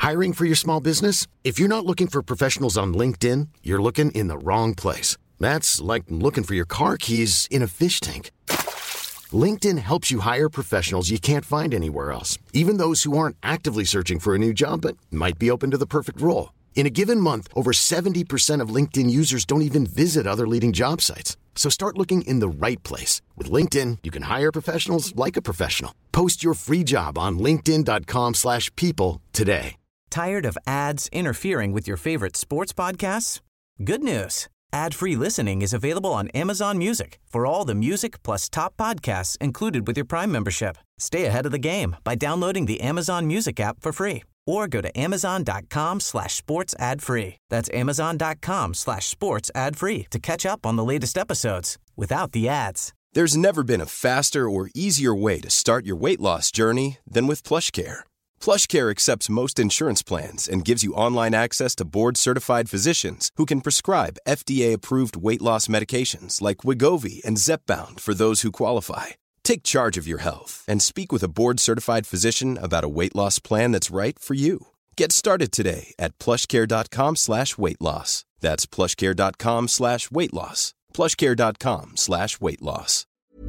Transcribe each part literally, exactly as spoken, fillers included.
Hiring for your small business? If you're not looking for professionals on LinkedIn, you're looking in the wrong place. That's like looking for your car keys in a fish tank. LinkedIn helps you hire professionals you can't find anywhere else, even those who aren't actively searching for a new job but might be open to the perfect role. In a given month, over seventy percent of LinkedIn users don't even visit other leading job sites. So start looking in the right place. With LinkedIn, you can hire professionals like a professional. Post your free job on linkedin dot com slash people today. Tired of ads interfering with your favorite sports podcasts? Good news. Ad-free listening is available on Amazon Music for all the music plus top podcasts included with your Prime membership. Stay ahead of the game by downloading the Amazon Music app for free or go to amazon dot com slash sports ad free. That's amazon dot com slash sports ad free to catch up on the latest episodes without the ads. There's never been a faster or easier way to start your weight loss journey than with PlushCare. PlushCare accepts most insurance plans and gives you online access to board-certified physicians who can prescribe F D A-approved weight loss medications like Wegovy and Zepbound for those who qualify. Take charge of your health and speak with a board-certified physician about a weight loss plan that's right for you. Get started today at plushcare dot com slash weight loss. That's plushcare dot com slash weight loss. plushcare dot com slash weight loss.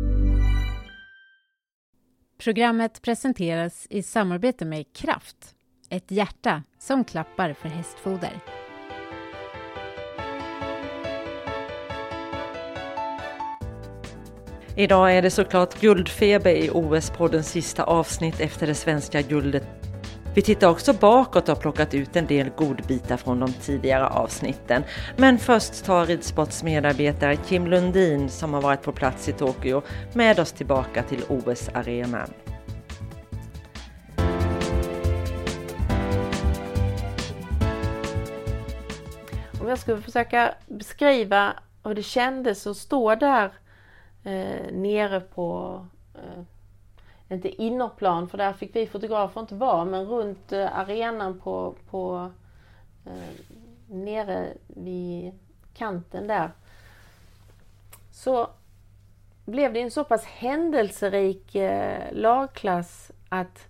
Programmet presenteras i samarbete med Kraft, ett hjärta som klappar för hästfoder. Idag är det såklart guldfeber i O S-poddens sista avsnitt efter det svenska guldet. Vi tittar också bakåt och har plockat ut en del godbitar från de tidigare avsnitten. Men först tar ridsportsmedarbetare Kim Lundin, som har varit på plats i Tokyo, med oss tillbaka till O S-arenan. Om jag skulle försöka beskriva hur det kändes att stå där eh, nere på... Eh, inte innerplan, för där fick vi fotografer inte vara, men runt eh, arenan på, på eh, nere vid kanten där, så blev det en så pass händelserik eh, lagklass att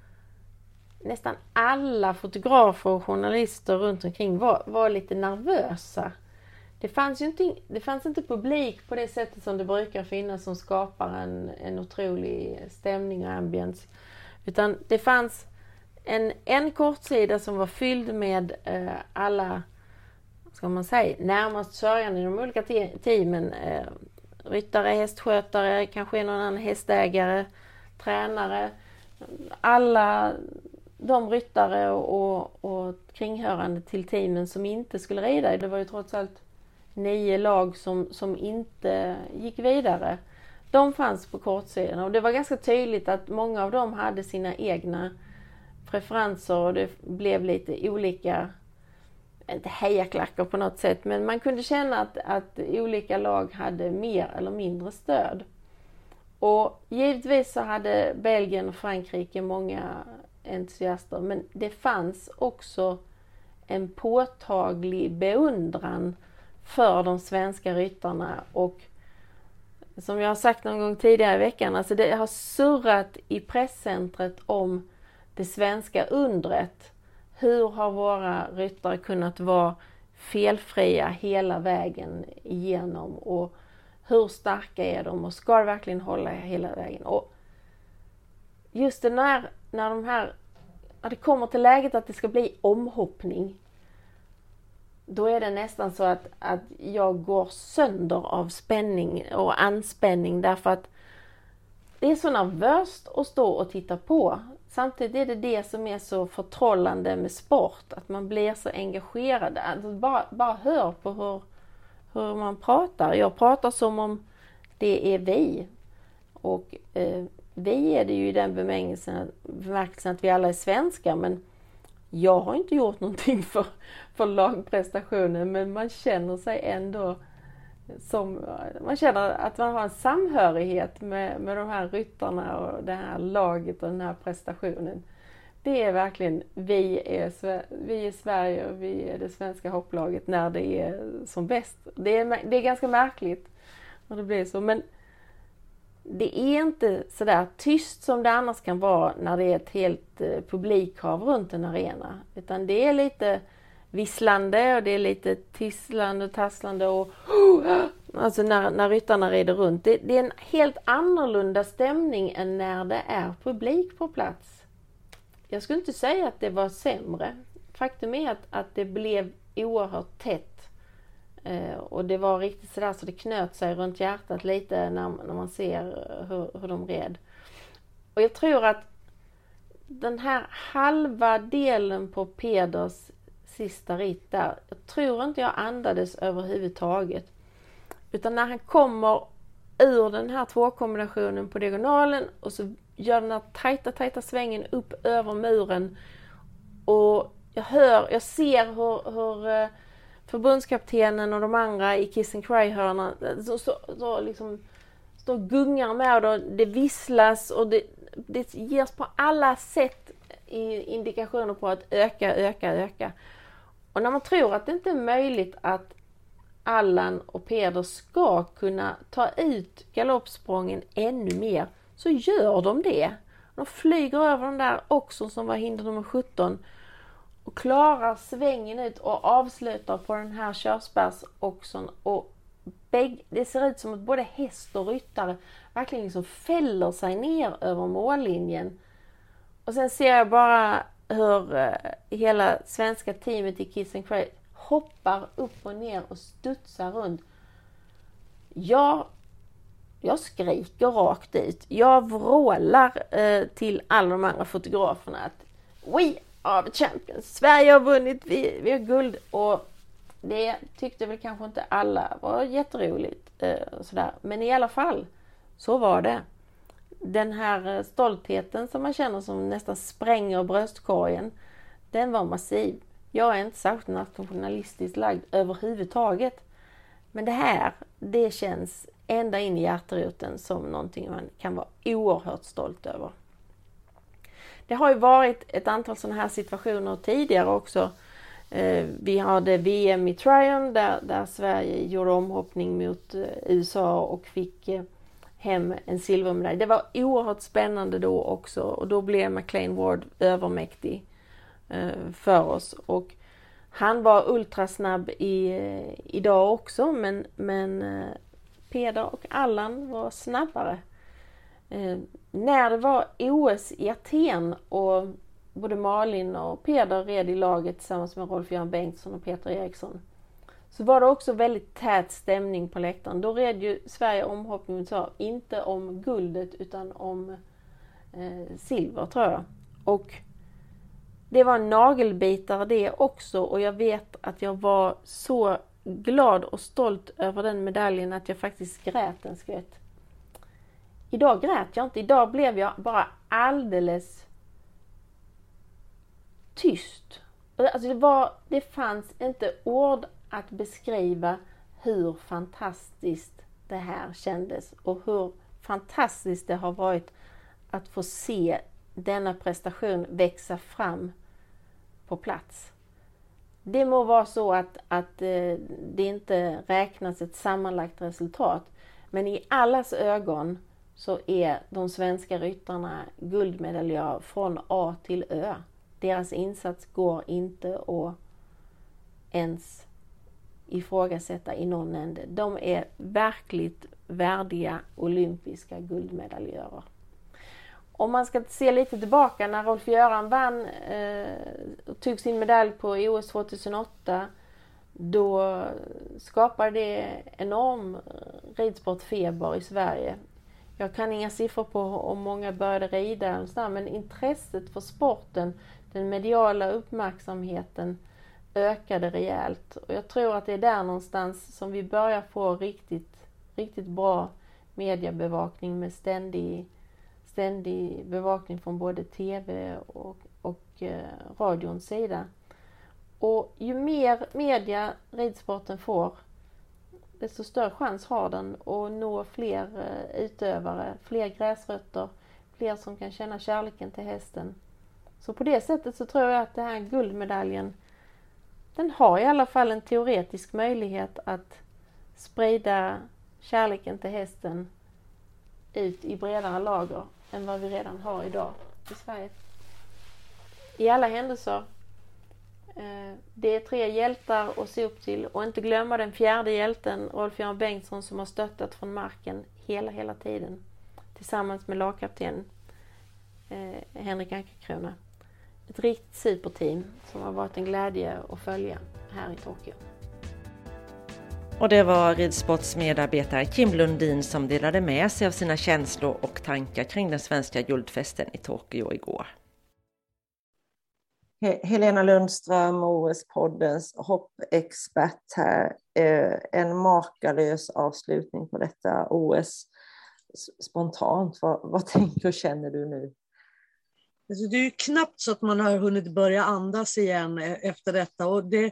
nästan alla fotografer och journalister runt omkring var, var lite nervösa. Det fanns ju inte, det fanns inte publik på det sättet som det brukar finnas, som skapar en, en otrolig stämning och ambience. Utan det fanns en, en kortsida som var fylld med eh, alla, ska man säga, närmast sörjande i de olika te- teamen. Eh, ryttare, hästskötare, kanske någon annan hästägare, tränare. Alla de ryttare och, och, och kringhörande till teamen som inte skulle rida. Det var ju trots allt nio lag som, som inte gick vidare. De fanns på kortsidan, och det var ganska tydligt att många av dem hade sina egna preferenser, och det blev lite olika, inte hejaklackar på något sätt, men man kunde känna att, att olika lag hade mer eller mindre stöd. Och givetvis så hade Belgien och Frankrike många entusiaster, men det fanns också en påtaglig beundran för de svenska ryttarna, och som jag har sagt någon gång tidigare i veckan, alltså det har surrat i presscentret om det svenska undret. Hur har våra ryttare kunnat vara felfria hela vägen igenom, och hur starka är de, och ska det verkligen hålla hela vägen? Och just det, när, när de här, när det kommer till läget att det ska bli omhoppning, då är det nästan så att, att jag går sönder av spänning och anspänning, därför att det är så nervöst att stå och titta på. Samtidigt är det det som är så förtrollande med sport, att man blir så engagerad. Alltså bara, bara hör på hur, hur man pratar. Jag pratar som om det är vi. Och eh, vi är det ju i den bemärkelsen, bemärkelsen att vi alla är svenskar, men jag har inte gjort någonting för, för lagprestationen, men man känner sig ändå som, man känner att man har en samhörighet med, med de här ryttarna och det här laget och den här prestationen. Det är verkligen, vi är, vi är Sverige och vi är det svenska hopplaget när det är som bäst. Det är, det är ganska märkligt när det blir så, men det är inte sådär tyst som det annars kan vara när det är ett helt eh, publikhav runt en arena. Utan det är lite visslande och det är lite tisslande och tasslande och alltså när, när ryttarna rider runt. Det, det är en helt annorlunda stämning än när det är publik på plats. Jag skulle inte säga att det var sämre. Faktum är att, att det blev oerhört tätt. Eh, och det var riktigt sådär så det knöt sig runt hjärtat lite när, när man ser hur, hur de red. Och jag tror att den här halva delen på Peders sista ritt där, jag tror inte jag andades överhuvudtaget. Utan när han kommer ur den här tvåkombinationen på diagonalen och så gör den här tajta, tajta svängen upp över muren. Och jag hör, jag ser hur, hur förbundskaptenen och de andra i Kiss and Cry-hörnan så, så, så liksom står och gungar med och det visslas och det, det ges på alla sätt indikationer på att öka, öka, öka. Och när man tror att det inte är möjligt att Allan och Peder ska kunna ta ut galoppsprången ännu mer, så gör de det. De flyger över den där också som var hinder nummer sjutton och klarar svängen ut och avslutar på den här körspärrsoxen. Och bägg, det ser ut som att både häst och ryttare verkligen liksom fäller sig ner över mållinjen. Och sen ser jag bara hur uh, hela svenska teamet i Kiss and Cry hoppar upp och ner och studsar runt. Jag, jag skriker rakt ut. Jag vrålar uh, till alla de andra fotograferna att we are the champions. Sverige har vunnit, vi, vi har guld. Och det tyckte väl kanske inte alla var jätteroligt. Uh, sådär. Men i alla fall, så var det. Den här stoltheten som man känner som nästan spränger bröstkorgen, den var massiv. Jag är inte särskilt nationalistiskt lagd överhuvudtaget. Men det här, det känns ända in i hjärteroten som någonting man kan vara oerhört stolt över. Det har ju varit ett antal sådana här situationer tidigare också. Vi hade V M i Tryon där, där Sverige gjorde omhoppning mot U S A och fick hem en silvermedalj. Det var oerhört spännande då också och då blev McLean Ward övermäktig eh, för oss. Och han var ultrasnabb i, idag också, men, men eh, Peder och Allan var snabbare. Eh, när det var O S i Aten och både Malin och Peder red i laget tillsammans med Rolf-Göran Bengtsson och Peter Eriksson, så var det också väldigt tät stämning på läktaren. Då red ju Sverige omhoppning, så inte om guldet utan om eh, silver, tror jag. Och det var en nagelbitare det också, och jag vet att jag var så glad och stolt över den medaljen att jag faktiskt grät en skvätt. Idag grät jag inte, idag blev jag bara alldeles tyst. Alltså det, var, det fanns inte ord att beskriva hur fantastiskt det här kändes och hur fantastiskt det har varit att få se denna prestation växa fram på plats. Det må vara så att, att det inte räknas ett sammanlagt resultat, men i allas ögon så är de svenska ryttarna guldmedaljörer från A till Ö. Deras insats går inte att ens ifrågasätta i någon ände. De är verkligt värdiga olympiska guldmedaljörer. Om man ska se lite tillbaka när Rolf-Göran vann eh, och tog sin medalj på O S tjugohundraåtta, då skapade det enorm ridsportfeber i Sverige. Jag kan inga siffror på om många började rida, men intresset för sporten, den mediala uppmärksamheten ökade rejält. Och jag tror att det är där någonstans som vi börjar få riktigt, riktigt bra mediebevakning med ständig, ständig bevakning från både tv och, och eh, radions sida. Och ju mer media ridsporten får, desto större chans har den att nå fler eh, utövare, fler gräsrötter, fler som kan känna kärleken till hästen. Så på det sättet så tror jag att den här guldmedaljen, den har i alla fall en teoretisk möjlighet att sprida kärleken till hästen ut i bredare lager än vad vi redan har idag i Sverige. I alla händelser, eh, det är tre hjältar att se upp till, och inte glömma den fjärde hjälten, Rolf-Göran Bengtsson, som har stöttat från marken hela, hela tiden tillsammans med lagkapten eh, Henrik Ankerkrona. Ett riktigt superteam som har varit en glädje att följa här i Tokyo. Och det var ridsports medarbetare Kim Lundin som delade med sig av sina känslor och tankar kring den svenska guldfesten i Tokyo igår. Helena Lundström, O S-poddens hoppexpert här. En makalös avslutning på detta O S. Spontant, vad, vad tänker och känner du nu? Det är ju knappt så att man har hunnit börja andas igen efter detta. Och det,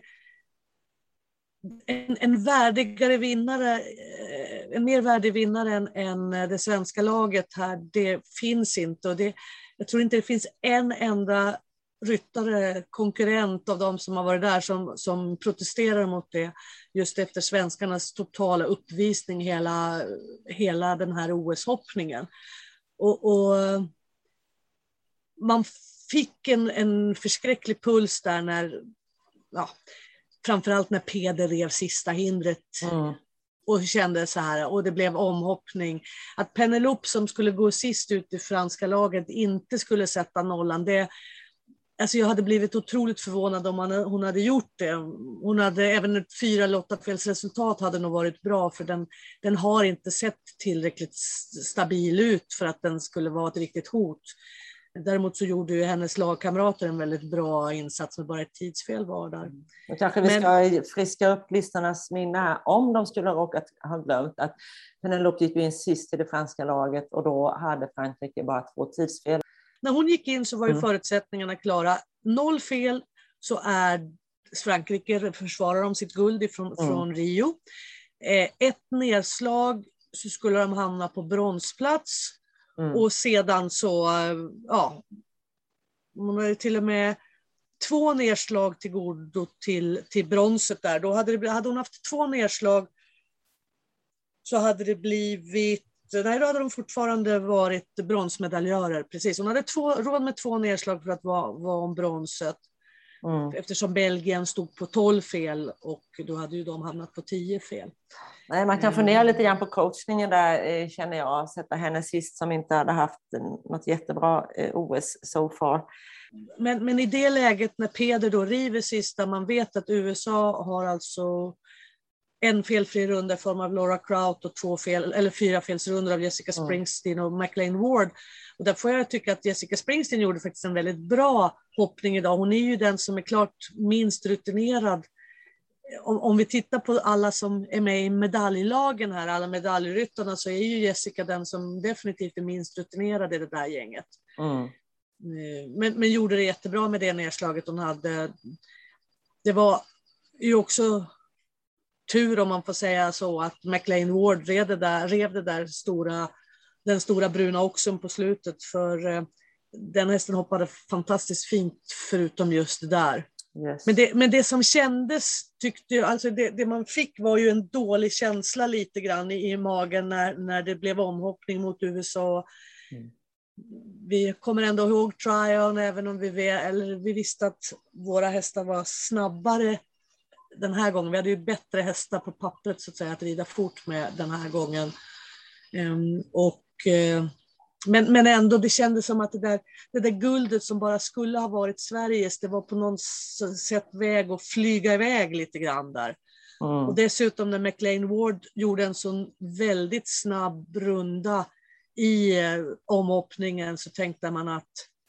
en, en värdigare vinnare, en mer värdig vinnare än, än det svenska laget här, det finns inte. Och det, jag tror inte det finns en enda ryttare, konkurrent av de som har varit där som, som protesterar mot det, just efter svenskarnas totala uppvisning hela, hela den här O S-hoppningen. Och, och man fick en, en förskräcklig puls där när, ja, framförallt när Peder rev sista hindret mm. och kände så här, och det blev omhoppning. Att Penelope som skulle gå sist ut i franska laget inte skulle sätta nollan, det alltså jag hade blivit otroligt förvånad om hon hade gjort det. Hon hade även ett fyra lottafelsresultat hade nog varit bra, för den, den har inte sett tillräckligt stabil ut för att den skulle vara ett riktigt hot. Däremot så gjorde ju hennes lagkamrater en väldigt bra insats med bara ett tidsfel var där. Och kanske vi ska Men... friska upp lyssnarnas minne här, om de skulle ha råkat ha glömt att Penelope gick in sist i det franska laget och då hade Frankrike bara två tidsfel. När hon gick in så var ju mm. förutsättningarna klara. Noll fel så är Frankrike försvarar de sitt guld ifrån, mm. från Rio. Eh, ett nedslag så skulle de hamna på bronsplats. Mm. Och sedan så, ja, hon hade till och med två nedslag till godo till, till bronset där. Då hade, det, hade hon haft två nedslag så hade det blivit, nej då hade de fortfarande varit bronsmedaljörer, precis. Hon hade två, råd med två nedslag för att vara, vara om bronset. Mm. Eftersom Belgien stod på tolv fel och då hade ju de hamnat på tio fel. Nej, man kan fundera lite grann på coachningen där, känner jag. Sätta henne sist som inte hade haft något jättebra O S so far. Men, men i det läget när Peder då river sista, man vet att U S A har alltså en felfri runda i form av Laura Kraut och två fel, eller fyra felsrundor av Jessica Springsteen och McLean Ward. Och där får jag tycka att Jessica Springsteen gjorde faktiskt en väldigt bra hoppning idag. Hon är ju den som är klart minst rutinerad. Om, om vi tittar på alla som är med i medaljlagen här, alla medaljryttarna, så är ju Jessica den som definitivt är minst rutinerad i det där gänget. Mm. Men, men gjorde det jättebra med det nedslaget hon hade. Det var ju också tur, om man får säga så, att McLean Ward rev det där, rev det där stora, den stora bruna oxen på slutet, för eh, den hästen hoppade fantastiskt fint förutom just det där. Yes. Men, det, men det som kändes, tyckte jag, alltså det, det man fick var ju en dålig känsla lite grann i, i magen när, när det blev omhoppning mot U S A. Mm. Vi kommer ändå ihåg Tryon, även om vi, eller vi visste att våra hästar var snabbare den här gången. Vi hade ju bättre hästar på pappret så att säga att rida fort med den här gången. Um, och, uh, men, men ändå, det kändes som att det där, det där guldet som bara skulle ha varit Sveriges, det var på något sätt väg att flyga iväg lite grann där. Mm. Och dessutom när McLean Ward gjorde en sån väldigt snabb runda i uh, omhoppningen, så tänkte man att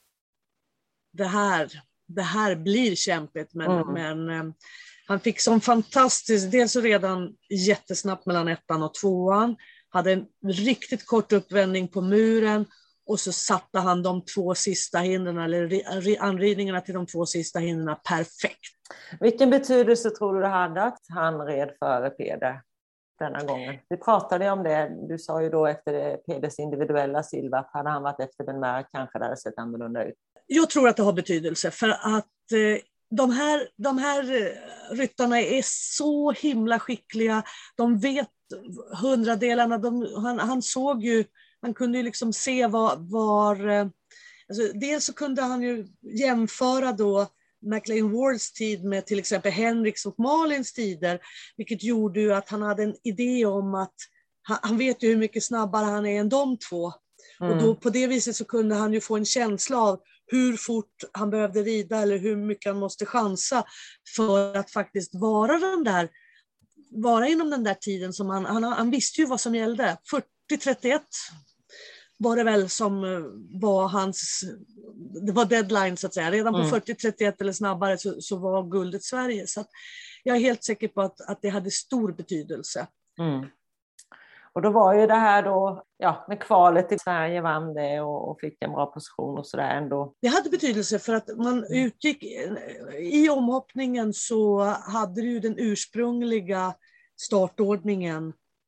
det här, det här blir kämpigt. Men, mm. men um, han fick som fantastiskt, dels så redan jättesnabbt mellan ettan och tvåan, hade en riktigt kort uppvändning på muren och så satte han de två sista hindren, eller anridningarna till de två sista hindren perfekt. Vilken betydelse tror du det hade att han red före Peder denna gången? Vi pratade om det, du sa ju då efter Peders individuella silver att hade han varit efter den med kanske det hade sett annorlunda ut. Jag tror att det har betydelse, för att eh, De här, de här ryttarna är så himla skickliga. De vet hundradelarna. De, han, han såg ju, man kunde ju liksom se var, var alltså dels så kunde han ju jämföra då McLean Wards tid med till exempel Henriks och Malins tider, vilket gjorde ju att han hade en idé om att han, han vet ju hur mycket snabbare han är än de två. Mm. Och då på det viset så kunde han ju få en känsla av hur fort han behövde rida eller hur mycket han måste chansa för att faktiskt vara den där, vara inom den där tiden som han, han, han visste ju vad som gällde. fyrtio trettioett var det väl som var hans, det var deadline så att säga. Redan på mm. fyrtio trettioett eller snabbare så, så var guldet Sverige. Så att jag är helt säker på att, att det hade stor betydelse. Mm. Och då var ju det här då, ja, med kvalet i Sverige vann det och, och fick en bra position och sådär ändå. Det hade betydelse för att man utgick, i omhoppningen så hade du den ursprungliga startordningen,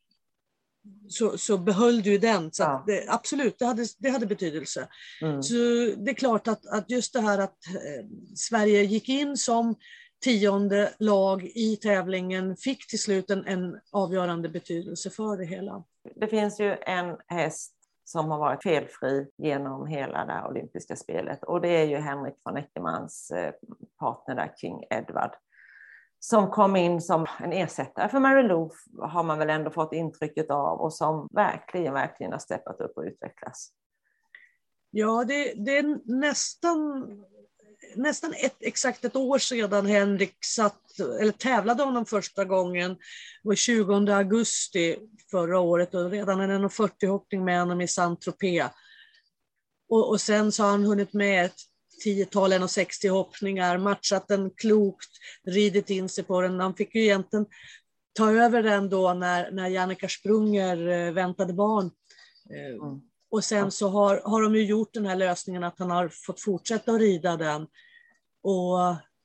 så, så behöll du den. Så ja. det, absolut, det hade, det hade betydelse. Mm. Så det är klart att, att just det här att eh, Sverige gick in som tionde lag i tävlingen fick till slut en, en avgörande betydelse för det hela. Det finns ju en häst som har varit felfri genom hela det här olympiska spelet, och det är ju Henrik von Eckermanns partner där, King Edward, som kom in som en ersättare för Mary Lou, har man väl ändå fått intrycket av, och som verkligen, verkligen har steppat upp och utvecklats. Ja, det, det är nästan... Nästan ett, exakt ett år sedan Henrik satt, eller tävlade honom första gången. Det var tjugonde augusti förra året, och redan en en fyrtio hoppning med honom i Saint-Tropez. Och, och sen så har han hunnit med ett tiotal en sextio hoppningar, matchat den klokt, ridit in sig på den. Han fick ju egentligen ta över den då när, när Jannica Sprunger väntade barn. Mm. Och sen så har, har de ju gjort den här lösningen att han har fått fortsätta att rida den. Och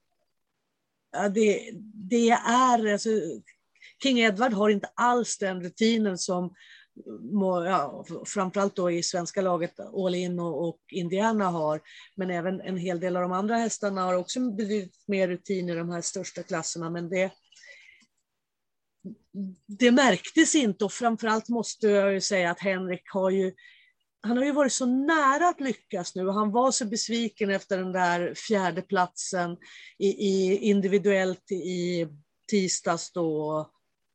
ja, det, det är, alltså, King Edward har inte alls den rutinen som ja, framförallt då i svenska laget All In och, och Indiana har. Men även en hel del av de andra hästarna har också blivit mer rutin i de här största klasserna. Men det, det märktes inte, och framförallt måste jag ju säga att Henrik har ju Han har ju varit så nära att lyckas nu, och han var så besviken efter den där fjärde platsen i, i individuellt i tisdags då.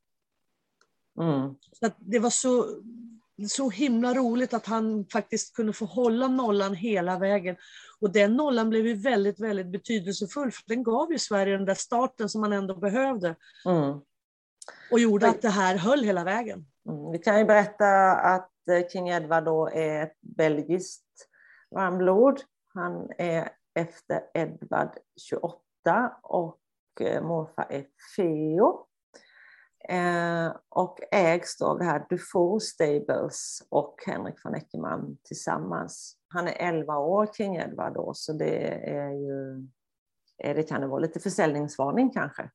Mm. Så att det var så, så himla roligt att han faktiskt kunde få hålla nollan hela vägen. Och den nollan blev ju väldigt, väldigt betydelsefull, för den gav ju Sverige den där starten som man ändå behövde. Mm. Och gjorde att det här höll hela vägen. Mm. Vi kan ju berätta att King Edward då är ett belgiskt varmblod. Han är efter Edward tjugoåtta och morfar är Feo. Eh, och ägs då av det här Dufour Stables och Henrik von Eckermann tillsammans. Han är elva år, King Edward då, så det är ju, det kan det vara lite försäljningsvarning kanske.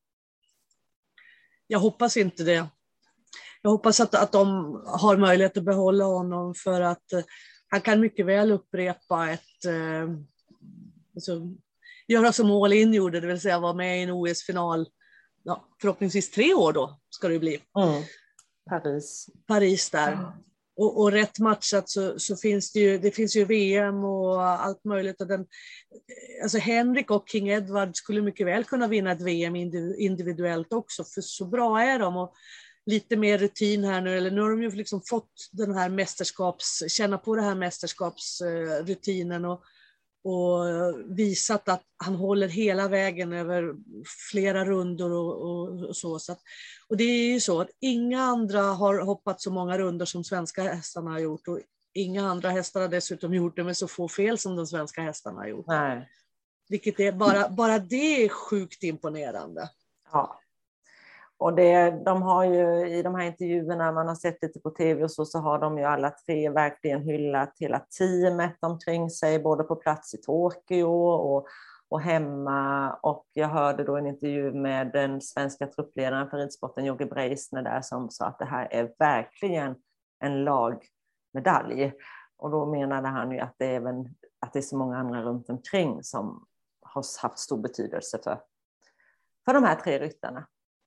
Jag hoppas inte det. Jag hoppas att, att de har möjlighet att behålla honom, för att eh, han kan mycket väl upprepa ett, eh, alltså, göra som All In gjorde, det vill säga vara med i en O S-final, ja, förhoppningsvis tre år då ska det bli. Mm. Paris. Paris där. Mm. Och, och rätt matchat så, så finns det ju, det finns ju V M och allt möjligt. Och den, alltså Henrik och King Edward skulle mycket väl kunna vinna ett V M individuellt också, för så bra är de. Och lite mer rutin här nu, eller nu har de ju liksom fått den här mästerskaps, känna på det här mästerskapsrutinen och, och visat att han håller hela vägen över flera rundor och, och, och så. så att, och det är ju så att inga andra har hoppat så många rundor som svenska hästarna har gjort, och inga andra hästar har dessutom gjort det med så få fel som de svenska hästarna har gjort. Nej. Vilket är bara, bara det är sjukt imponerande. Ja. Och det, de har ju i de här intervjuerna man har sett lite på tv och så, så har de ju alla tre verkligen hyllat hela teamet omkring sig, både på plats i Tokyo och, och hemma. Och jag hörde då en intervju med den svenska truppledaren för ridsporten, Jogge Breisner, där som sa att det här är verkligen en lagmedalj. Och då menade han ju att det, är även, att det är så många andra runt omkring som har haft stor betydelse för, för de här tre ryttarna.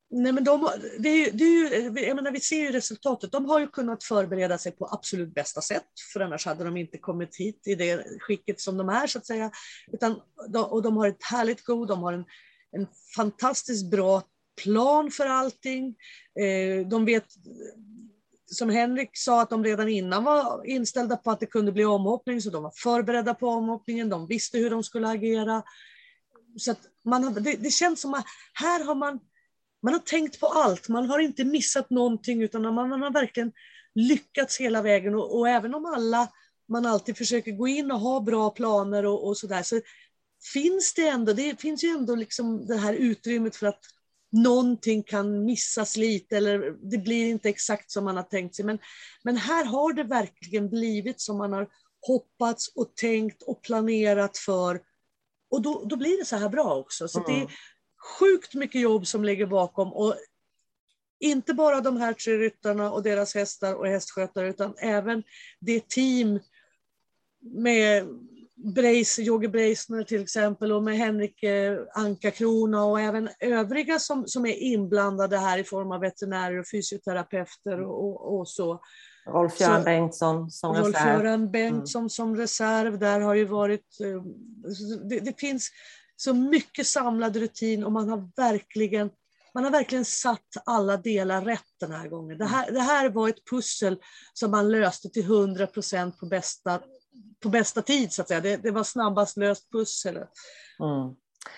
Nej, men de, det är ju, det är ju, jag menar, vi ser ju resultatet. De har ju kunnat förbereda sig på absolut bästa sätt. För annars hade de inte kommit hit i det skicket som de är, så att säga. Utan, och de har ett härligt god, de har en, en fantastiskt bra plan för allting. De vet, som Henrik sa, att de redan innan var inställda på att det kunde bli omhoppning. Så de var förberedda på omhoppningen. De visste hur de skulle agera. Så att man har, det, det känns som att här har man Man har tänkt på allt, man har inte missat någonting, utan man, man har verkligen lyckats hela vägen. Och, och även om alla, man alltid försöker gå in och ha bra planer och, och sådär, så finns det ändå, det finns ju ändå liksom det här utrymmet för att någonting kan missas lite, eller det blir inte exakt som man har tänkt sig. Men, men här har det verkligen blivit som man har hoppats och tänkt och planerat för. Och då, då blir det så här bra också. Så mm. det är sjukt mycket jobb som ligger bakom, och inte bara de här tre ryttarna och deras hästar och hästskötare, utan även det team med Breis, Jogge Breisner till exempel, och med Henrik Anka Krona, och även övriga som, som är inblandade här i form av veterinärer och fysioterapeuter och, och så. Rolf-Göran Bengtsson som Rolf reserv. Rolf-Göran Bengtsson mm. som reserv, där har ju varit, det, det finns så mycket samlad rutin, och man har verkligen man har verkligen satt alla delar rätt den här gången. Det här, det här var ett pussel som man löste till hundra procent på bästa, på bästa tid, så att säga. Det, det var snabbast löst pussel. Mm.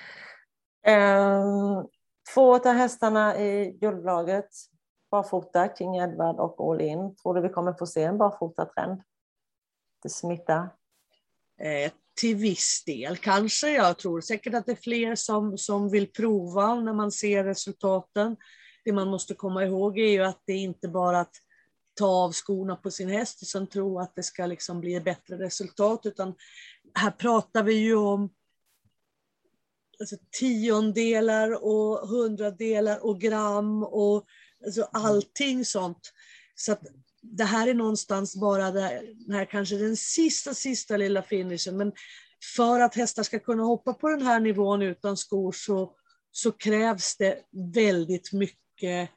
Eh, två av hästarna i guldlaget, barfota, King Edward och All In. Tror du vi kommer få se en barfota-trend? Det smittar. Eh, till viss del kanske. Jag tror säkert att det är fler som, som vill prova när man ser resultaten. Det man måste komma ihåg är ju att det inte bara att ta av skorna på sin häst och sen tro att det ska liksom bli ett bättre resultat, utan här pratar vi ju om alltså, tiondelar och hundradelar och gram och alltså, allting sånt. Så att det här är någonstans bara det här, kanske den sista, sista lilla finishen. Men för att hästar ska kunna hoppa på den här nivån utan skor så, så krävs det väldigt mycket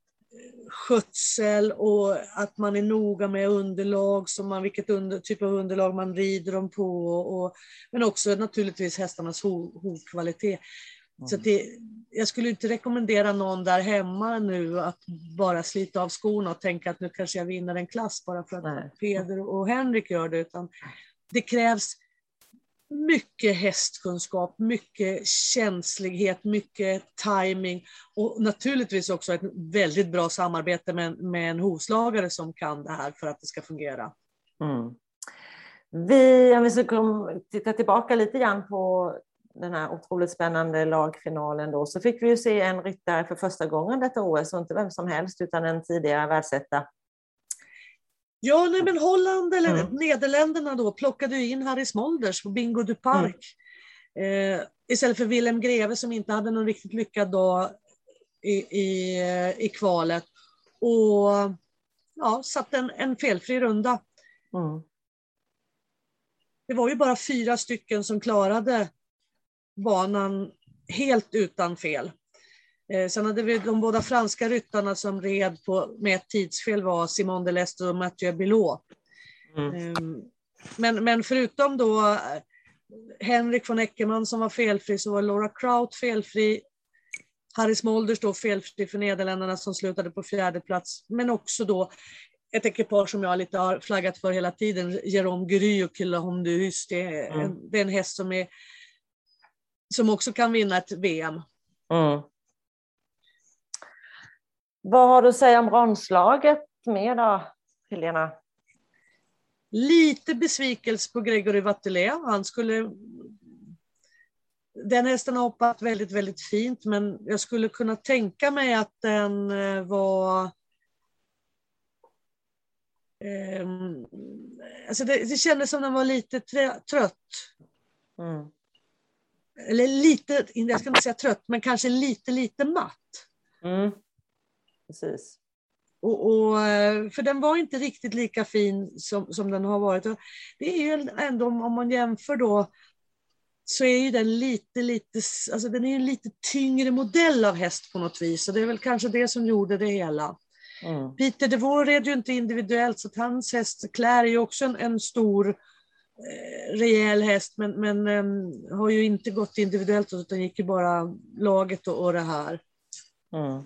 skötsel och att man är noga med underlag, som man, vilket under, typ av underlag man rider dem på. Och, men också naturligtvis hästarnas ho, hovkvalitet. Mm. Så det, jag skulle inte rekommendera någon där hemma nu att bara slita av skorna och tänka att nu kanske jag vinner en klass bara för att Nej. Peder och Henrik gör det, utan det krävs mycket hästkunskap, mycket känslighet, mycket timing och naturligtvis också ett väldigt bra samarbete med, med en hovslagare som kan det här för att det ska fungera. Mm. Vi, om vi ska titta tillbaka lite grann på den här otroligt spännande lagfinalen då, så fick vi ju se en ryttare för första gången detta O S, och inte vem som helst utan en tidigare världsetta. Ja, nej, men Holland eller mm. Nederländerna då plockade ju in Harry Smolders på Bingo du Park mm. eh, istället för Willem Greve som inte hade någon riktigt lyckad dag i, i, i kvalet, och ja, satt en, en felfri runda. Mm. Det var ju bara fyra stycken som klarade banan helt utan fel. Eh, sen hade vi de båda franska ryttarna som red på, med ett tidsfel var Simon Delestre och Mathieu Bilot. Mm. Eh, men, men förutom då Henrik von Eckermann som var felfri, så var Laura Kraut felfri. Harry Smolders då felfri för Nederländerna som slutade på fjärde plats. Men också då ett ekipage som jag lite har flaggat för hela tiden, Jérôme Gury och Killa Homdehus. Det är en, mm. det är en häst som är som också kan vinna ett V M. Mm. Vad har du att säga om bronsslaget med då, Helena? Lite besvikelse på Gregory Vattelé. Han skulle... Den hästen har hoppat väldigt, väldigt fint, men jag skulle kunna tänka mig att den var... Eh, alltså det, det kändes som den var lite trött. Mm. Eller lite, jag ska inte säga trött, men kanske lite, lite matt. Mm. Precis. Och, och, för den var inte riktigt lika fin som, som den har varit. Det är ju ändå, om man jämför då så är ju den lite, lite, alltså den är en lite tyngre modell av häst på något vis. Så det är väl kanske det som gjorde det hela. Mm. Peter de Vore red ju inte individuellt, så att hans häst Claire är ju också en, en stor eh, rejäl häst, men, men eh, har ju inte gått individuellt, utan gick ju bara laget och, och det här. Mm.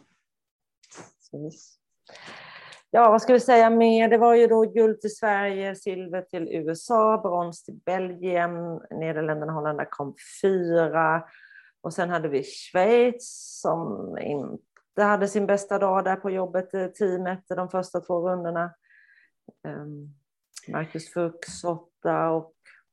Ja, vad ska vi säga mer? Det var ju då guld till Sverige, silver till U S A, brons till Belgien, Nederländerna och Holland kom fyra. Och sen hade vi Schweiz som inte hade sin bästa dag där på jobbet, teamet, de första två rundorna. Um, Marcus Fuchs åtta och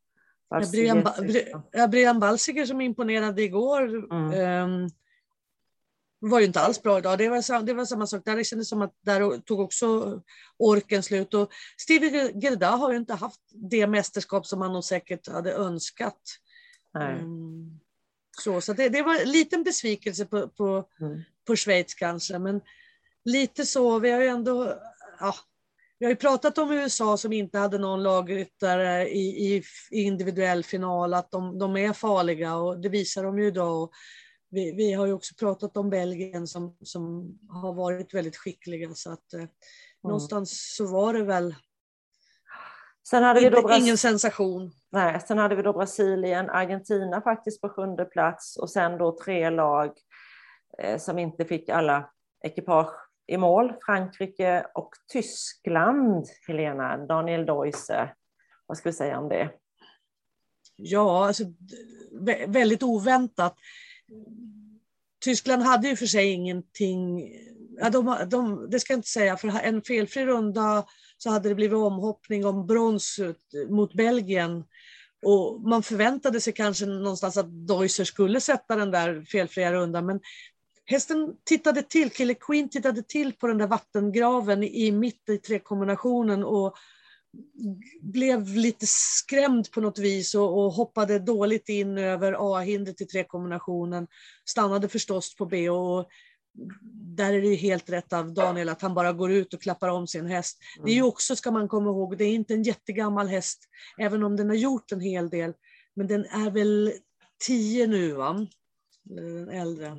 Brian Balsiger som imponerade igår. Mm. Um, var ju inte alls bra idag. Det var, det var samma sak. Där det kändes som att där tog också orken slut. Och Steve Gerda har ju inte haft det mästerskap som han nog säkert hade önskat. Mm. Så, så det, det var en liten besvikelse på, på, mm. på Schweiz kanske. Men lite så, vi har ju ändå... Ja, vi har ju pratat om U S A som inte hade någon lagryttare i, i, i individuell final. Att de, de är farliga, och det visar de ju idag. Och Vi, vi har ju också pratat om Belgien som, som har varit väldigt skickliga, så att eh, mm. någonstans så var det väl sen hade vi då Bras- ingen sensation. Nej, sen hade vi då Brasilien, Argentina faktiskt på sjunde plats, och sen då tre lag eh, som inte fick alla ekipage i mål. Frankrike och Tyskland, Helena, Daniel Deuse. Vad ska vi säga om det? Ja, alltså väldigt oväntat. Tyskland hade ju för sig ingenting, ja, de, de, det ska jag inte säga, för en felfri runda så hade det blivit omhoppning om brons mot Belgien, och man förväntade sig kanske någonstans att Deusser skulle sätta den där felfria rundan, men hästen tittade till, Killer Queen tittade till på den där vattengraven i mitt i trekombinationen och blev lite skrämd på något vis och, och hoppade dåligt in över A-hindret i trekombinationen, stannade förstås på B, och där är det ju helt rätt av Daniel att han bara går ut och klappar om sin häst. Mm. Det är ju också, ska man komma ihåg, det är inte en jättegammal häst, även om den har gjort en hel del, men den är väl tio nu, va? Den äldre.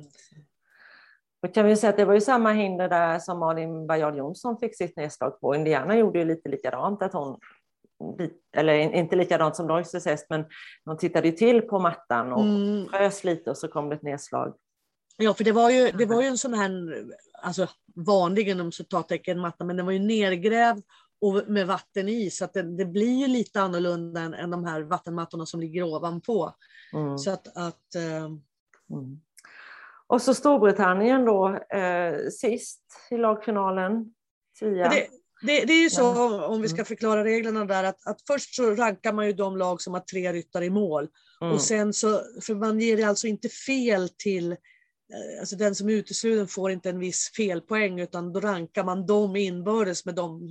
Då kan vi säga att det var ju samma hinder där som Malin Bajard Jonsson fick sitt nedslag på. Indiana gjorde ju lite likadant, att hon, eller inte likadant som Deusers häst, men hon tittade ju till på mattan och mm. frös lite, och så kom det ett nedslag. Ja, för det var ju, det var ju en sån här, alltså vanligen om citattecken matta, men den var ju nergrävd och med vatten i, så att det, det blir ju lite annorlunda än, än de här vattenmattorna som ligger ovanpå. Mm. Så att... att äh... mm. Och så Storbritannien då, eh, sist i lagfinalen. Tia. Det, det, det är ju så, om vi ska förklara reglerna där, att, att först så rankar man ju de lag som har tre ryttare i mål. Mm. Och sen så, för man ger alltså inte fel till, alltså den som är utesluten får inte en viss felpoäng, utan då rankar man dem inbördes med de,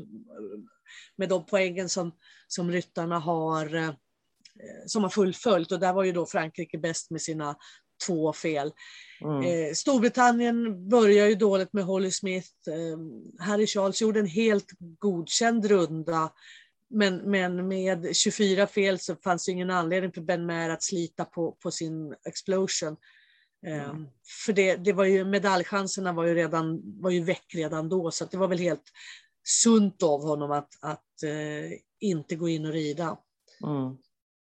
med de poängen som, som ryttarna har, som har fullföljt. Och där var ju då Frankrike bäst med sina två fel. Mm. Eh, Storbritannien börjar ju dåligt med Holly Smith. Eh, Harry Charles gjorde en helt godkänd runda, men, men med tjugofyra fel så fanns det ingen anledning för Ben Maher att slita på, på sin explosion. Eh, mm. För det, det var ju, medaljchanserna var ju redan var ju väck redan då, så att det var väl helt sunt av honom att, att eh, inte gå in och rida. Mm.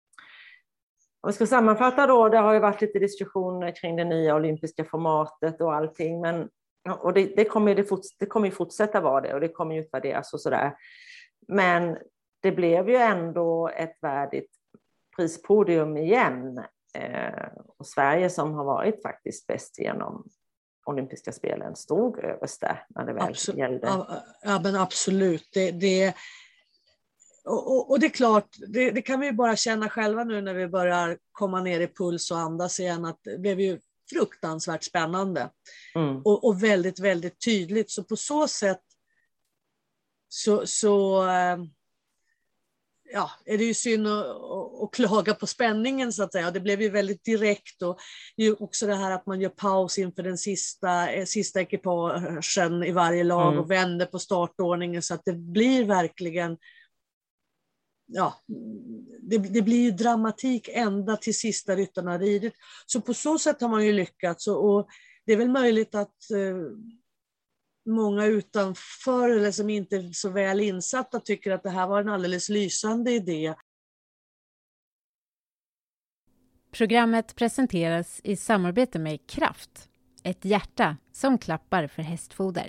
Om vi ska sammanfatta då, det har ju varit lite diskussioner kring det nya olympiska formatet och allting, men och det, det kommer ju det, det kommer ju fortsätta vara det, och det kommer ju utvärderas och sådär. Men det blev ju ändå ett värdigt prispodium igen, eh, och Sverige som har varit faktiskt bäst genom olympiska spelen stod överst där när det väl absolut, gällde. Ja, ja men absolut, det, det Och, och, och det är klart, det, det kan vi ju bara känna själva nu när vi börjar komma ner i puls och andas igen, att det blev ju fruktansvärt spännande. Mm. Och, och väldigt, väldigt tydligt. Så på så sätt så, så ja, är det ju synd att, att, att klaga på spänningen, så att säga. Det blev ju väldigt direkt, och ju också det här att man gör paus inför den sista, sista ekipagen i varje lag mm. och vänder på startordningen, så att det blir verkligen ja, det, det blir ju dramatik ända till sista ryttarna ridit. Så på så sätt har man ju lyckats. Och, och det är väl möjligt att eh, många utanför eller som inte är så väl insatta tycker att det här var en alldeles lysande idé. Programmet presenteras i samarbete med Kraft, ett hjärta som klappar för hästfoder.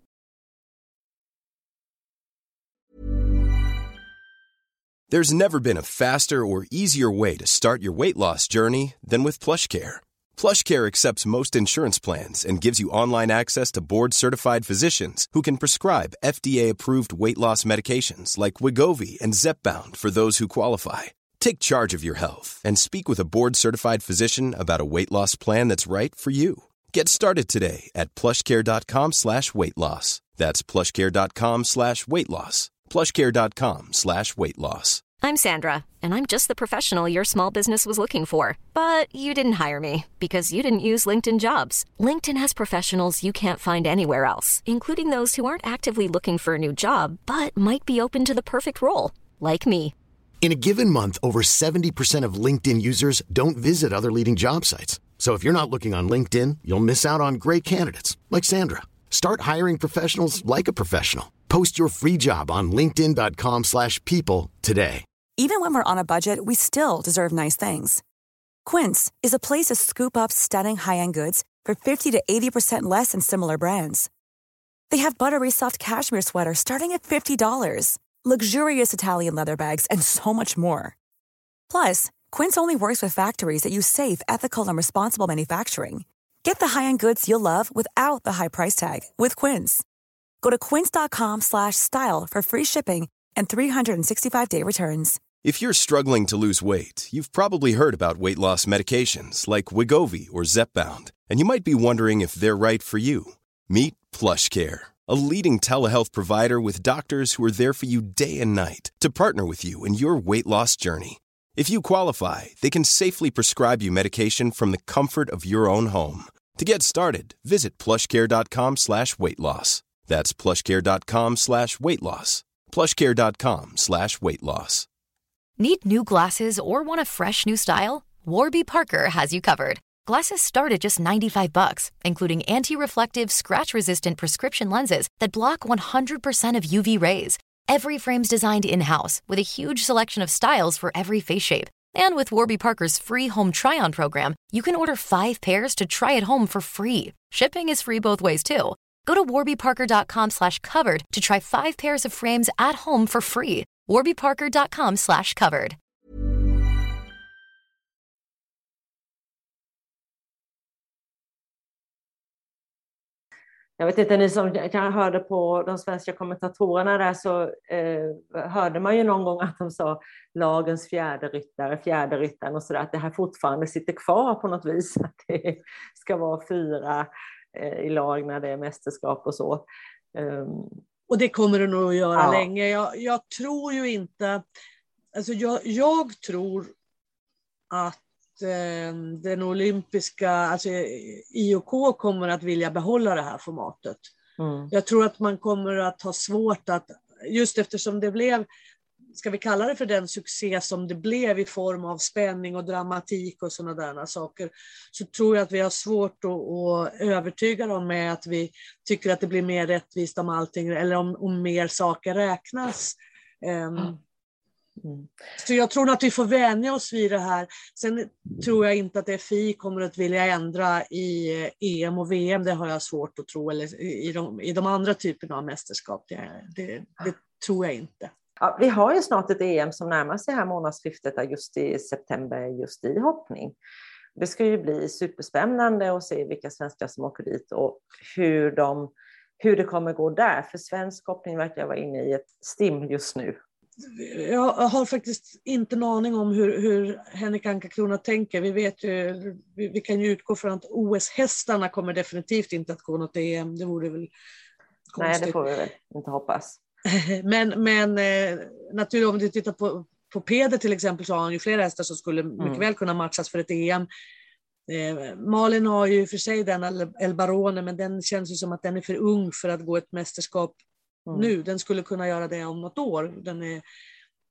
There's never been a faster or easier way to start your weight loss journey than with PlushCare. PlushCare accepts most insurance plans and gives you online access to board-certified physicians who can prescribe F D A-approved weight loss medications like Wegovy and Zepbound for those who qualify. Take charge of your health and speak with a board-certified physician about a weight loss plan that's right for you. Get started today at plushcare.com slash weight loss. That's plushcare.com slash weight loss. plushcare.com slash weight loss. I'm Sandra, and I'm just the professional your small business was looking for. But you didn't hire me because you didn't use LinkedIn Jobs. LinkedIn has professionals you can't find anywhere else, including those who aren't actively looking for a new job, but might be open to the perfect role, like me. In a given month, over seventy percent of LinkedIn users don't visit other leading job sites. So if you're not looking on LinkedIn, you'll miss out on great candidates like Sandra. Start hiring professionals like a professional. Post your free job on linkedin.com slash people today. Even when we're on a budget, we still deserve nice things. Quince is a place to scoop up stunning high-end goods for fifty to eighty percent less than similar brands. They have buttery soft cashmere sweaters starting at fifty dollars, luxurious Italian leather bags, and so much more. Plus, Quince only works with factories that use safe, ethical, and responsible manufacturing. Get the high-end goods you'll love without the high price tag with Quince. Go to quince.com slash style for free shipping and three sixty-five day returns. If you're struggling to lose weight, you've probably heard about weight loss medications like Wegovy or Zepbound, and you might be wondering if they're right for you. Meet PlushCare, a leading telehealth provider with doctors who are there for you day and night to partner with you in your weight loss journey. If you qualify, they can safely prescribe you medication from the comfort of your own home. To get started, visit plushcare.com slash weight loss. That's plushcare.com slash weight loss. plushcare.com slash weight loss. Need new glasses or want a fresh new style? Warby Parker has you covered. Glasses start at just ninety-five bucks, including anti-reflective, scratch-resistant prescription lenses that block one hundred percent of U V rays. Every frame's designed in-house with a huge selection of styles for every face shape. And with Warby Parker's free home try-on program, you can order five pairs to try at home for free. Shipping is free both ways, too. Go to warbyparker.com slash covered to try five pairs of frames at home for free. warbyparker.com slash covered. Jag vet inte, ni som kan hörde på de svenska kommentatorerna där, så eh, hörde man ju någon gång att de sa lagens fjärde ryttare, fjärde ryttaren och sådär, att det här fortfarande sitter kvar på något vis, att det ska vara fyra eh, i lag när det är mästerskap och så. Um, och det kommer det nog att göra ja. länge. Jag, jag tror ju inte, alltså jag, jag tror att den olympiska, alltså I O K kommer att vilja behålla det här formatet. Mm. Jag tror att man kommer att ha svårt att, just eftersom det blev, ska vi kalla det för den succé som det blev i form av spänning och dramatik och sådana där saker, så tror jag att vi har svårt att, att övertyga dem med att vi tycker att det blir mer rättvist om allting, eller om, om mer saker räknas. Um, mm. Mm. Så jag tror att vi får vänja oss vid det här. Sen tror jag inte att F I kommer att vilja ändra i E M och V M. Det har jag svårt att tro. Eller i de, i de andra typerna av mästerskap. Det, det, det tror jag inte. Ja, vi har ju snart ett E M som närmar sig här månadsskiftet, augusti september, just i hoppning. Det ska ju bli superspännande att se vilka svenskar som åker dit och hur, de, hur det kommer gå där. För svensk hoppning verkar vara inne i ett stim just nu. Jag har faktiskt inte en aning om hur, hur Henrik Anka-Crona tänker. Vi vet ju, vi, vi kan ju utgå från att O S-hästarna kommer definitivt inte att gå något E M. Det vore väl konstigt. Nej, det får vi väl inte hoppas. Men, men naturligtvis om du tittar på, på Peder till exempel, så har han ju flera hästar som skulle mm. mycket väl kunna matchas för ett E M. Eh, Malin har ju för sig den El Barone, men den känns ju som att den är för ung för att gå ett mästerskap. Mm. Nu, den skulle kunna göra det om något år. Den är,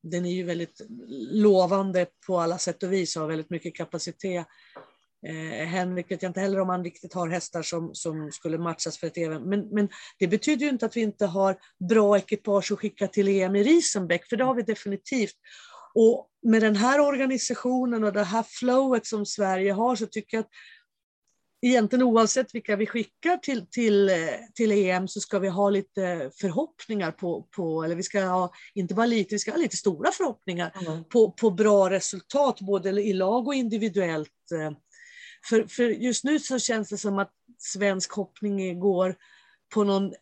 den är ju väldigt lovande på alla sätt och vis och har väldigt mycket kapacitet. Eh, Henrik vet jag inte heller om han riktigt har hästar som, som skulle matchas för ett E M. Men, men det betyder ju inte att vi inte har bra ekipage att skicka till E M i Riesenbeck, för det har vi definitivt. Och med den här organisationen och det här flowet som Sverige har, så tycker jag att egentligen oavsett vilka vi skickar till, till, till E M så ska vi ha lite förhoppningar på, på eller vi ska ha, inte bara lite, vi ska ha lite stora förhoppningar mm. på, på bra resultat både i lag och individuellt. För, för just nu så känns det som att svensk hoppning går på någon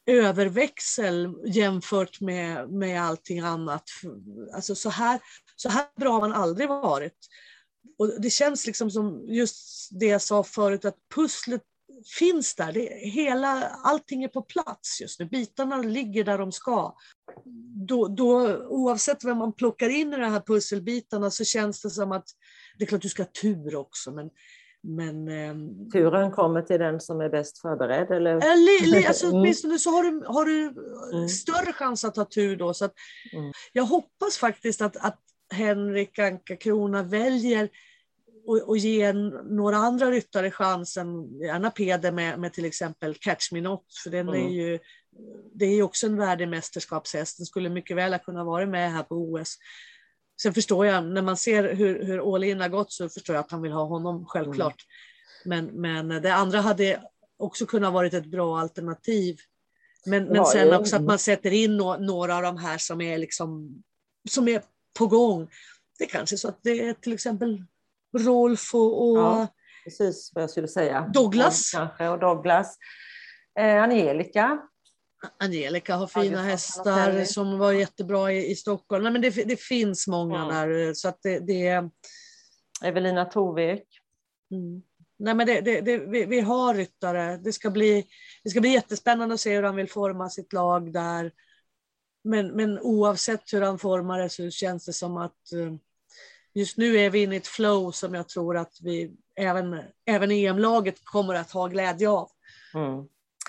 överväxel jämfört med, med allting annat. Alltså så här, så här bra har man aldrig varit. Och det känns liksom som just det jag sa förut, att pusslet finns där. Det, hela, allting är på plats just nu. Bitarna ligger där de ska. Då, då, oavsett vem man plockar in i de här pusselbitarna så känns det som att det är klart du ska ha tur också. Men, men, ehm, turen kommer till den som är bäst förberedd? Eller? Li, li, alltså, åtminstone så har du, har du mm. större chans att ha tur då. Så att mm. jag hoppas faktiskt att, att Henrik Anka-Crona väljer och ge några andra ryttare chansen, gärna Peder med, med till exempel Catch Me Not, för den mm. är ju, det är ju också en värdig mästerskapshäst. Den skulle mycket väl ha kunnat vara med här på O S. Sen förstår jag, när man ser hur, hur All In har gått, så förstår jag att han vill ha honom självklart. Mm. Men, men det andra hade också kunnat varit ett bra alternativ. Men, men sen ja, också att man sätter in no, några av de här som är liksom som är på gång. Det är kanske så att det är till exempel Rolf och, och ja, precis vad jag skulle säga. Douglas. Kanske, och Douglas. Eh, Angelica. Angelica har fina ja, hästar som var jättebra i, i Stockholm. Nej, men det, det finns många mm. där. Så att det, det är... Evelina Tovek. Mm. Nej, men det, det, det, vi, vi har ryttare. Det ska, bli, det ska bli jättespännande att se hur han vill forma sitt lag där. Men, men oavsett hur han formar det så känns det som att just nu är vi inne i ett flow som jag tror att vi även, även E M-laget kommer att ha glädje av. Mm.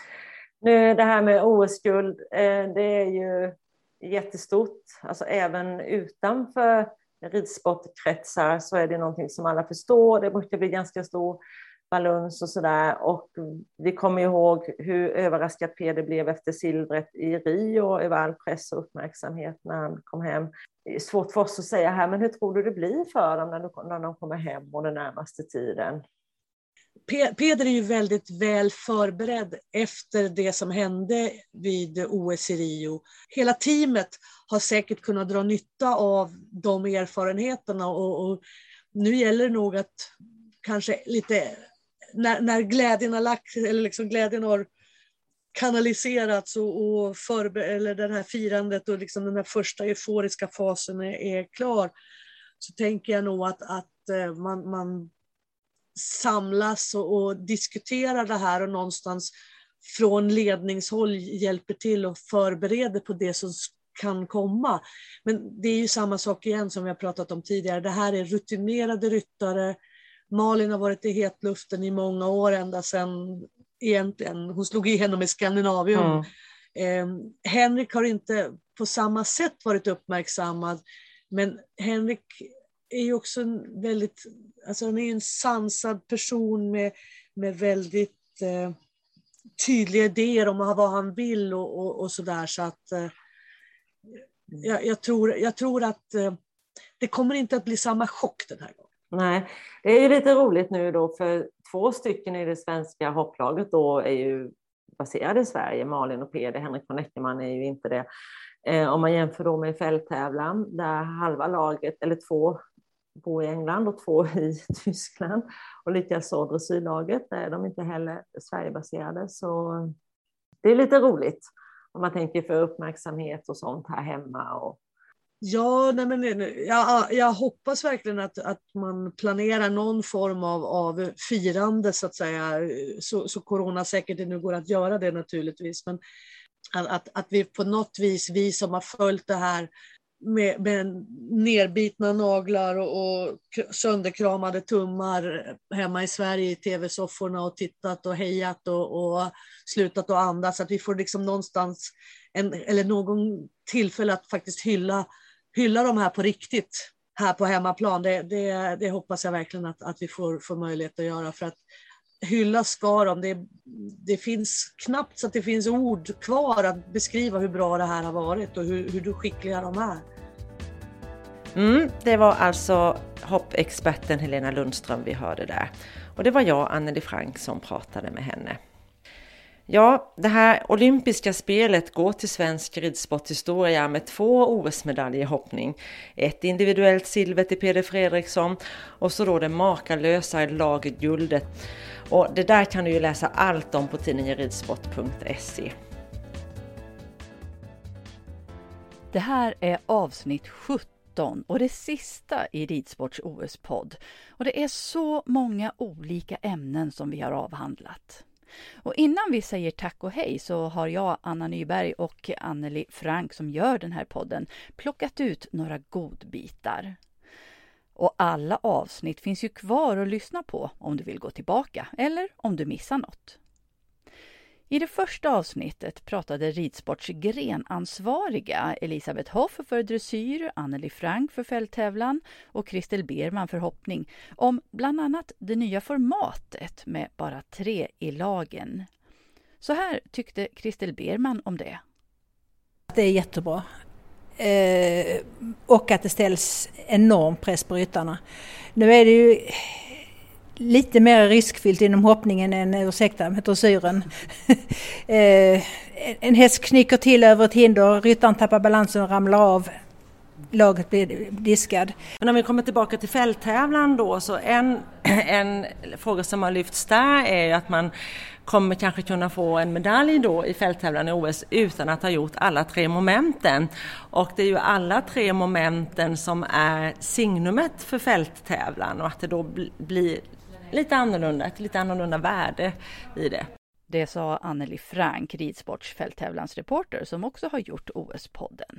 Nu det här med O S-guld, det är ju jättestort. Alltså även utanför ridsportkretsar så är det någonting som alla förstår. Det brukar bli ganska stor balans och sådär. Och vi kommer ihåg hur överraskad Peder blev efter silvret i Rio över all press och uppmärksamhet när han kom hem. Det är svårt för oss att säga här, men hur tror du det blir för dem när de, när de kommer hem och den närmaste tiden? Peder är ju väldigt väl förberedd efter det som hände vid O S i Rio. Hela teamet har säkert kunnat dra nytta av de erfarenheterna och, och nu gäller det nog att kanske lite när, när glädjen har lagt, eller liksom glädjen har kanaliserats och, och förber- eller det här firandet och liksom den här första euforiska fasen är, är klar, så tänker jag nog att, att man, man samlas och, och diskuterar det här och någonstans från ledningshåll hjälper till och förbereder på det som kan komma. Men det är ju samma sak igen som vi har pratat om tidigare. Det här är rutinerade ryttare. Malin har varit i hetluften i många år, ända sedan egentligen hon slog igenom i Skandinavium. Mm. Eh, Henrik har inte på samma sätt varit uppmärksammad, men Henrik är ju också en väldigt, alltså han är en sansad person med, med väldigt eh, tydliga idéer om vad han vill och, och, och sådär, så att eh, jag, jag, tror, jag tror att eh, det kommer inte att bli samma chock den här gången. Nej, det är ju lite roligt nu då, för två stycken i det svenska hopplaget då är ju baserade i Sverige, Malin och Peder. Henrik von Eckermann är ju inte det. Eh, om man jämför då med fälttävlan där halva laget, eller två bor i England och två i Tyskland, och likaså dressyrlaget, där är de inte heller Sverigebaserade. Så det är lite roligt om man tänker för uppmärksamhet och sånt här hemma. Och Ja, nej men, jag, jag hoppas verkligen att, att man planerar någon form av, av firande så att säga, så, så corona säkert det nu går att göra det naturligtvis, men att, att vi på något vis, vi som har följt det här med, med nerbitna naglar och, och sönderkramade tummar hemma i Sverige i tv-sofforna och tittat och hejat och, och slutat att andas, att vi får liksom någonstans en, eller någon tillfälle att faktiskt hylla hylla de här på riktigt här på hemmaplan. Det, det, det hoppas jag verkligen att, att vi får, får möjlighet att göra, för att hylla ska de. Det, det finns knappt så att det finns ord kvar att beskriva hur bra det här har varit och hur, hur skickliga de är. Mm, det var alltså hoppexperten Helena Lundström vi hörde där. Och det var jag, Anneli Frank, som pratade med henne. Ja, det här olympiska spelet går till svensk ridsporthistoria med två O S-medaljer i hoppning. Ett individuellt silver till Peder Fredriksson och så då det makalösa laget guldet. Och det där kan du ju läsa allt om på tidningen ridsport punkt se. Det här är avsnitt sjutton och det sista i Ridsports O S-podd. Och det är så många olika ämnen som vi har avhandlat. Och innan vi säger tack och hej så har jag, Anna Nyberg och Anneli Frank som gör den här podden plockat ut några godbitar. Och alla avsnitt finns ju kvar att lyssna på om du vill gå tillbaka eller om du missar något. I det första avsnittet pratade Ridsports grenansvariga Elisabeth Hoff för dressyr, Anneli Frank för fälttävlan och Christel Berman för hoppning om bland annat det nya formatet med bara tre i lagen. Så här tyckte Christel Berman om det. Det är jättebra. Eh, och att det ställs enorm press på ryttarna. Nu är det ju lite mer riskfyllt inom hoppningen än, ursäkta, med dressyren. eh, en häst knycker till över ett hinder, ryttaren tappar balansen och ramlar av. Laget blir diskad. Men om vi kommer tillbaka till fälttävlan då, så en, en fråga som har lyfts där är att man kommer kanske kunna få en medalj då i fälttävlan i O S utan att ha gjort alla tre momenten. Och det är ju alla tre momenten som är signumet för fälttävlan och att det då bl- blir lite annorlunda, ett lite annorlunda värde i det. Det sa Anneli Frank, Ridsports fälttävlansreporter som också har gjort O S-podden.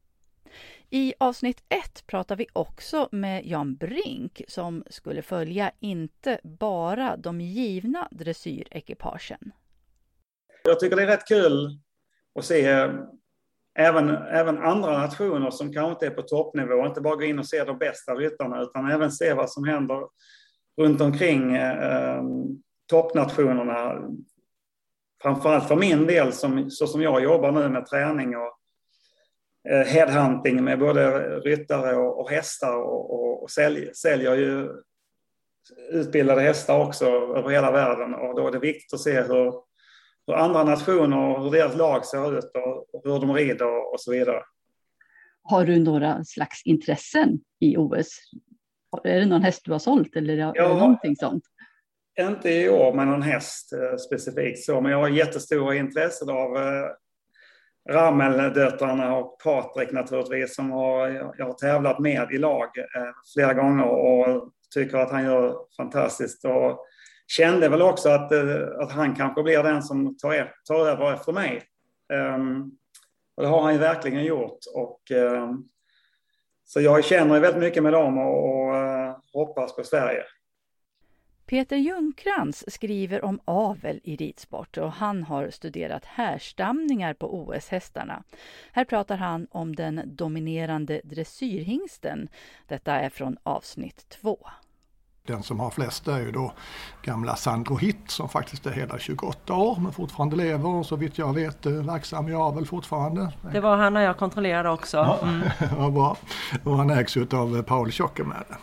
I avsnitt ett pratar vi också med Jan Brink som skulle följa inte bara de givna dressyrekipagen. Jag tycker det är rätt kul att se även, även andra nationer som kanske inte är på toppnivå. Inte bara gå in och se de bästa ryttarna utan även se vad som händer runt omkring eh, toppnationerna. Framförallt för min del, som, så som jag jobbar nu med träning och eh, headhunting med både ryttare och, och hästar och, och, och sälj, säljer ju utbildade hästar också över hela världen. Och då är det viktigt att se hur, hur andra nationer och hur deras lag ser ut och, och hur de rider och, och så vidare. Har du några slags intressen i O S? Är det någon häst du har sålt eller är det ja, någonting sånt? Inte i år med någon häst eh, specifikt så, men jag har jättestora intressen av eh, Ramel-döttrarna och Patrik naturligtvis som har, jag har tävlat med i lag eh, flera gånger och tycker att han gör fantastiskt och kände väl också att, eh, att han kanske blir den som tar, tar över efter mig. Um, och det har han ju verkligen gjort och um, så jag känner väldigt mycket med dem och, och uh, hoppas på Sverige. Peter Ljungkrans skriver om avel i ridsport och han har studerat härstamningar på O S-hästarna. Här pratar han om den dominerande dressyrhingsten. Detta är från avsnitt två. Den som har flest är ju då gamla Sandro Hit som faktiskt är hela tjugoåtta år men fortfarande lever och så vitt jag vet verksam i avel fortfarande. Det var han och jag kontrollerade också. Ja, mm. ja, bra. Och han ägs ju av Paul Tjockemäde.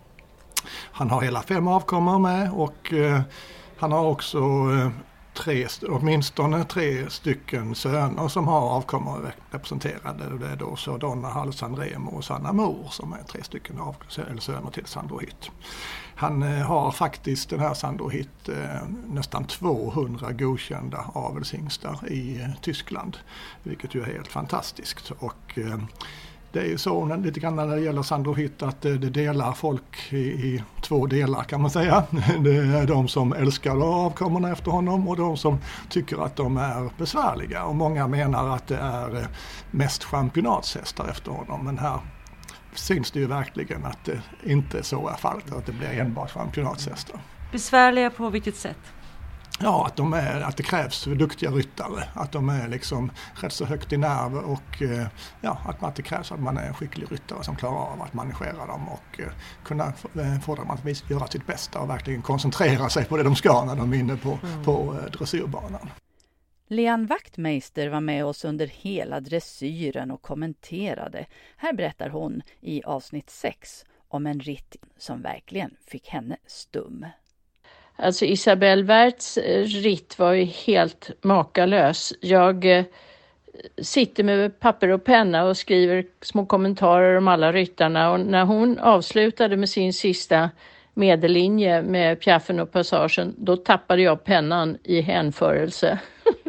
Han har hela fem avkommor med och eh, han har också eh, tre, åtminstone tre stycken söner som har avkommor representerade. Det är då så Donna Halsan Remo och Sanna Mor som är tre stycken av, eller söner till Sandro Hit. Han eh, har faktiskt den här Sandro Hit eh, nästan tvåhundra godkända avelshingstar i eh, Tyskland, vilket ju är helt fantastiskt. Och eh, det är ju så lite grann när det gäller Sandro Hit att det delar folk i, i två delar kan man säga. Det är de som älskar avkommorna efter honom och de som tycker att de är besvärliga. Och många menar att det är mest championatshästar efter honom. Men här syns det ju verkligen att det inte så är fallet, att det blir enbart championatshästar. Besvärliga på vilket sätt? Ja, att, de är, att det krävs duktiga ryttare, att de är liksom rätt så högt i nerv och ja, att, att det krävs att man är en skicklig ryttare som klarar av att managera dem och kunna få dem att göra sitt bästa och verkligen koncentrera sig på det de ska när de är inne på, mm. på dressyrbanan. Leanne Wachtmeister var med oss under hela dressyren och kommenterade. Här berättar hon i avsnitt sex om en ritt som verkligen fick henne stum. Alltså Isabelle Werths ritt var ju helt makalös. Jag eh, sitter med papper och penna och skriver små kommentarer om alla ryttarna. Och när hon avslutade med sin sista medellinje med piaffen och passagen, då tappade jag pennan i hänförelse.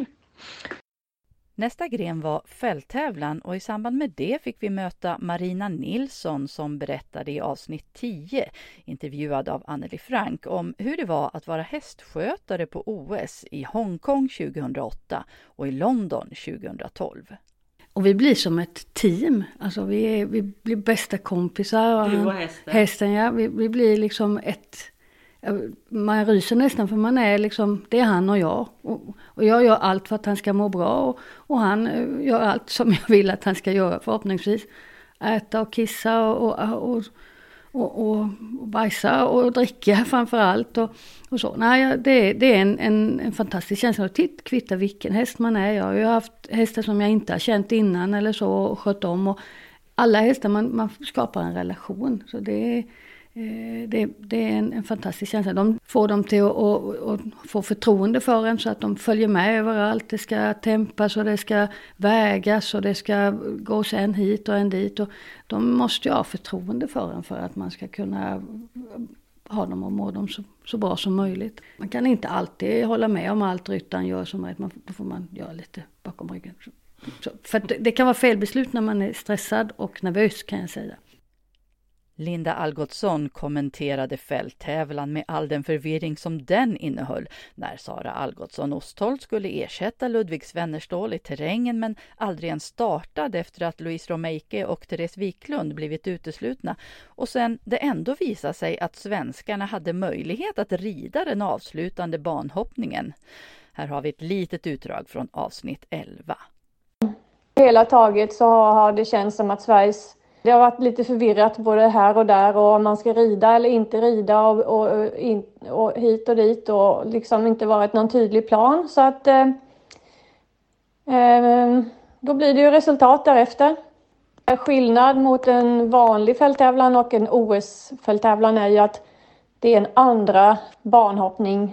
Nästa gren var fälttävlan och i samband med det fick vi möta Marina Nilsson som berättade i avsnitt tio, intervjuad av Anneli Frank, om hur det var att vara hästskötare på O S i Hongkong tjugohundraåtta och i London tjugohundratolv. Och vi blir som ett team, alltså vi, är, vi blir bästa kompisar. Och du och hästen? Hästen, ja. Vi, vi blir liksom ett... Man ryser nästan för man är liksom, det är han och jag. Och, och jag gör allt för att han ska må bra och, och han gör allt som jag vill att han ska göra förhoppningsvis. Äta och kissa och, och, och, och, och, och bajsa och dricka framför allt. Och, och så. Nej, det, det är en, en, en fantastisk känsla. Och titt, kvitta vilken häst man är. Jag har ju haft hästar som jag inte har känt innan eller så och skött om. Och alla hästar, man, man skapar en relation. Så det är... Det, det är en, en fantastisk känsla. De får dem till att, att, att få förtroende för en så att de följer med överallt. Det ska tempas och det ska vägas och det ska gå en hit och en dit. Och de måste ju ha förtroende för en för att man ska kunna ha dem och må dem så, så bra som möjligt. Man kan inte alltid hålla med om allt ryttaren gör som rätt. Man, då får man göra lite bakom ryggen. Så, för det, det kan vara felbeslut när man är stressad och nervös kan jag säga. Linda Algotsson kommenterade fälttävlan med all den förvirring som den innehöll när Sara Algotsson Ostholt skulle ersätta Ludvig Svennerstål i terrängen men aldrig ens startade efter att Louise Romeike och Therese Wiklund blivit uteslutna och sen det ändå visade sig att svenskarna hade möjlighet att rida den avslutande banhoppningen. Här har vi ett litet utdrag från avsnitt elva. Hela taget så har det känts som att Sveriges Det har varit lite förvirrat både här och där och om man ska rida eller inte rida och, och, in, och hit och dit och liksom inte varit någon tydlig plan. Så att eh, eh, då blir det ju resultat därefter. Skillnad mot en vanlig fälttävlan och en O S-fälttävlan är ju att det är en andra banhoppning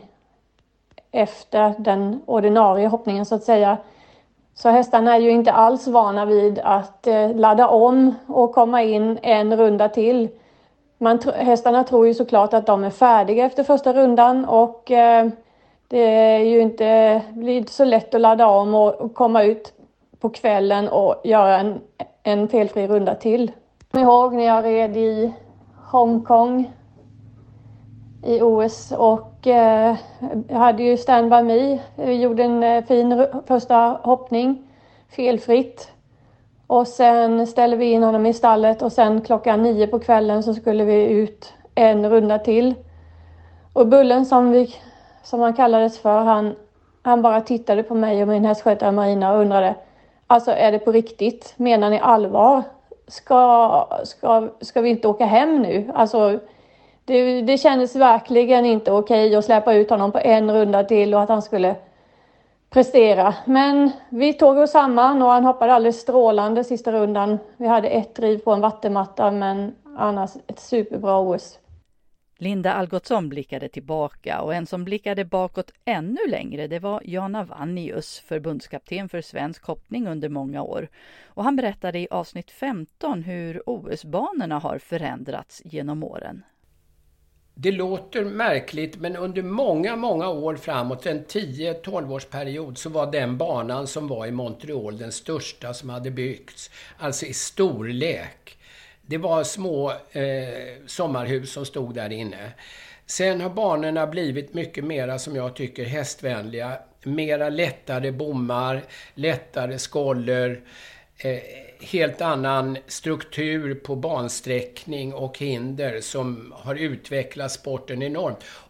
efter den ordinarie hoppningen så att säga. Så hästarna är ju inte alls vana vid att eh, ladda om och komma in en runda till. Man tr- hästarna tror ju såklart att de är färdiga efter första rundan och eh, det är ju inte, blir inte så lätt att ladda om och, och komma ut på kvällen och göra en, en felfri runda till. Jag ihåg när jag red i Hongkong i O S och eh, jag hade ju Stand By Me. Vi gjorde en eh, fin första hoppning, felfritt. Och sen ställde vi in honom i stallet och sen klockan nio på kvällen så skulle vi ut en runda till. Och Bullen som, vi, som han kallades för, han, han bara tittade på mig och min hästskötare Marina och undrade, alltså är det på riktigt? Menar ni allvar? Ska, ska, ska vi inte åka hem nu? Alltså... Det, det kändes verkligen inte okej att släppa ut honom på en runda till och att han skulle prestera. Men vi tog oss samman och han hoppade alldeles strålande sista rundan. Vi hade ett driv på en vattenmatta men annars ett superbra O S. Linda Algotsson blickade tillbaka och en som blickade bakåt ännu längre det var Jana Vannius, förbundskapten för svensk hoppning under många år. Och han berättade i avsnitt femton hur O S-banorna har förändrats genom åren. Det låter märkligt men under många, många år framåt, en tio till tolv års period så var den banan som var i Montreal den största som hade byggts. Alltså i storlek. Det var små eh, sommarhus som stod där inne. Sen har banorna blivit mycket mera som jag tycker hästvänliga. Mera lättare bommar, lättare skoller. Eh, helt annan struktur på bansträckning och hinder som har utvecklat sporten enormt.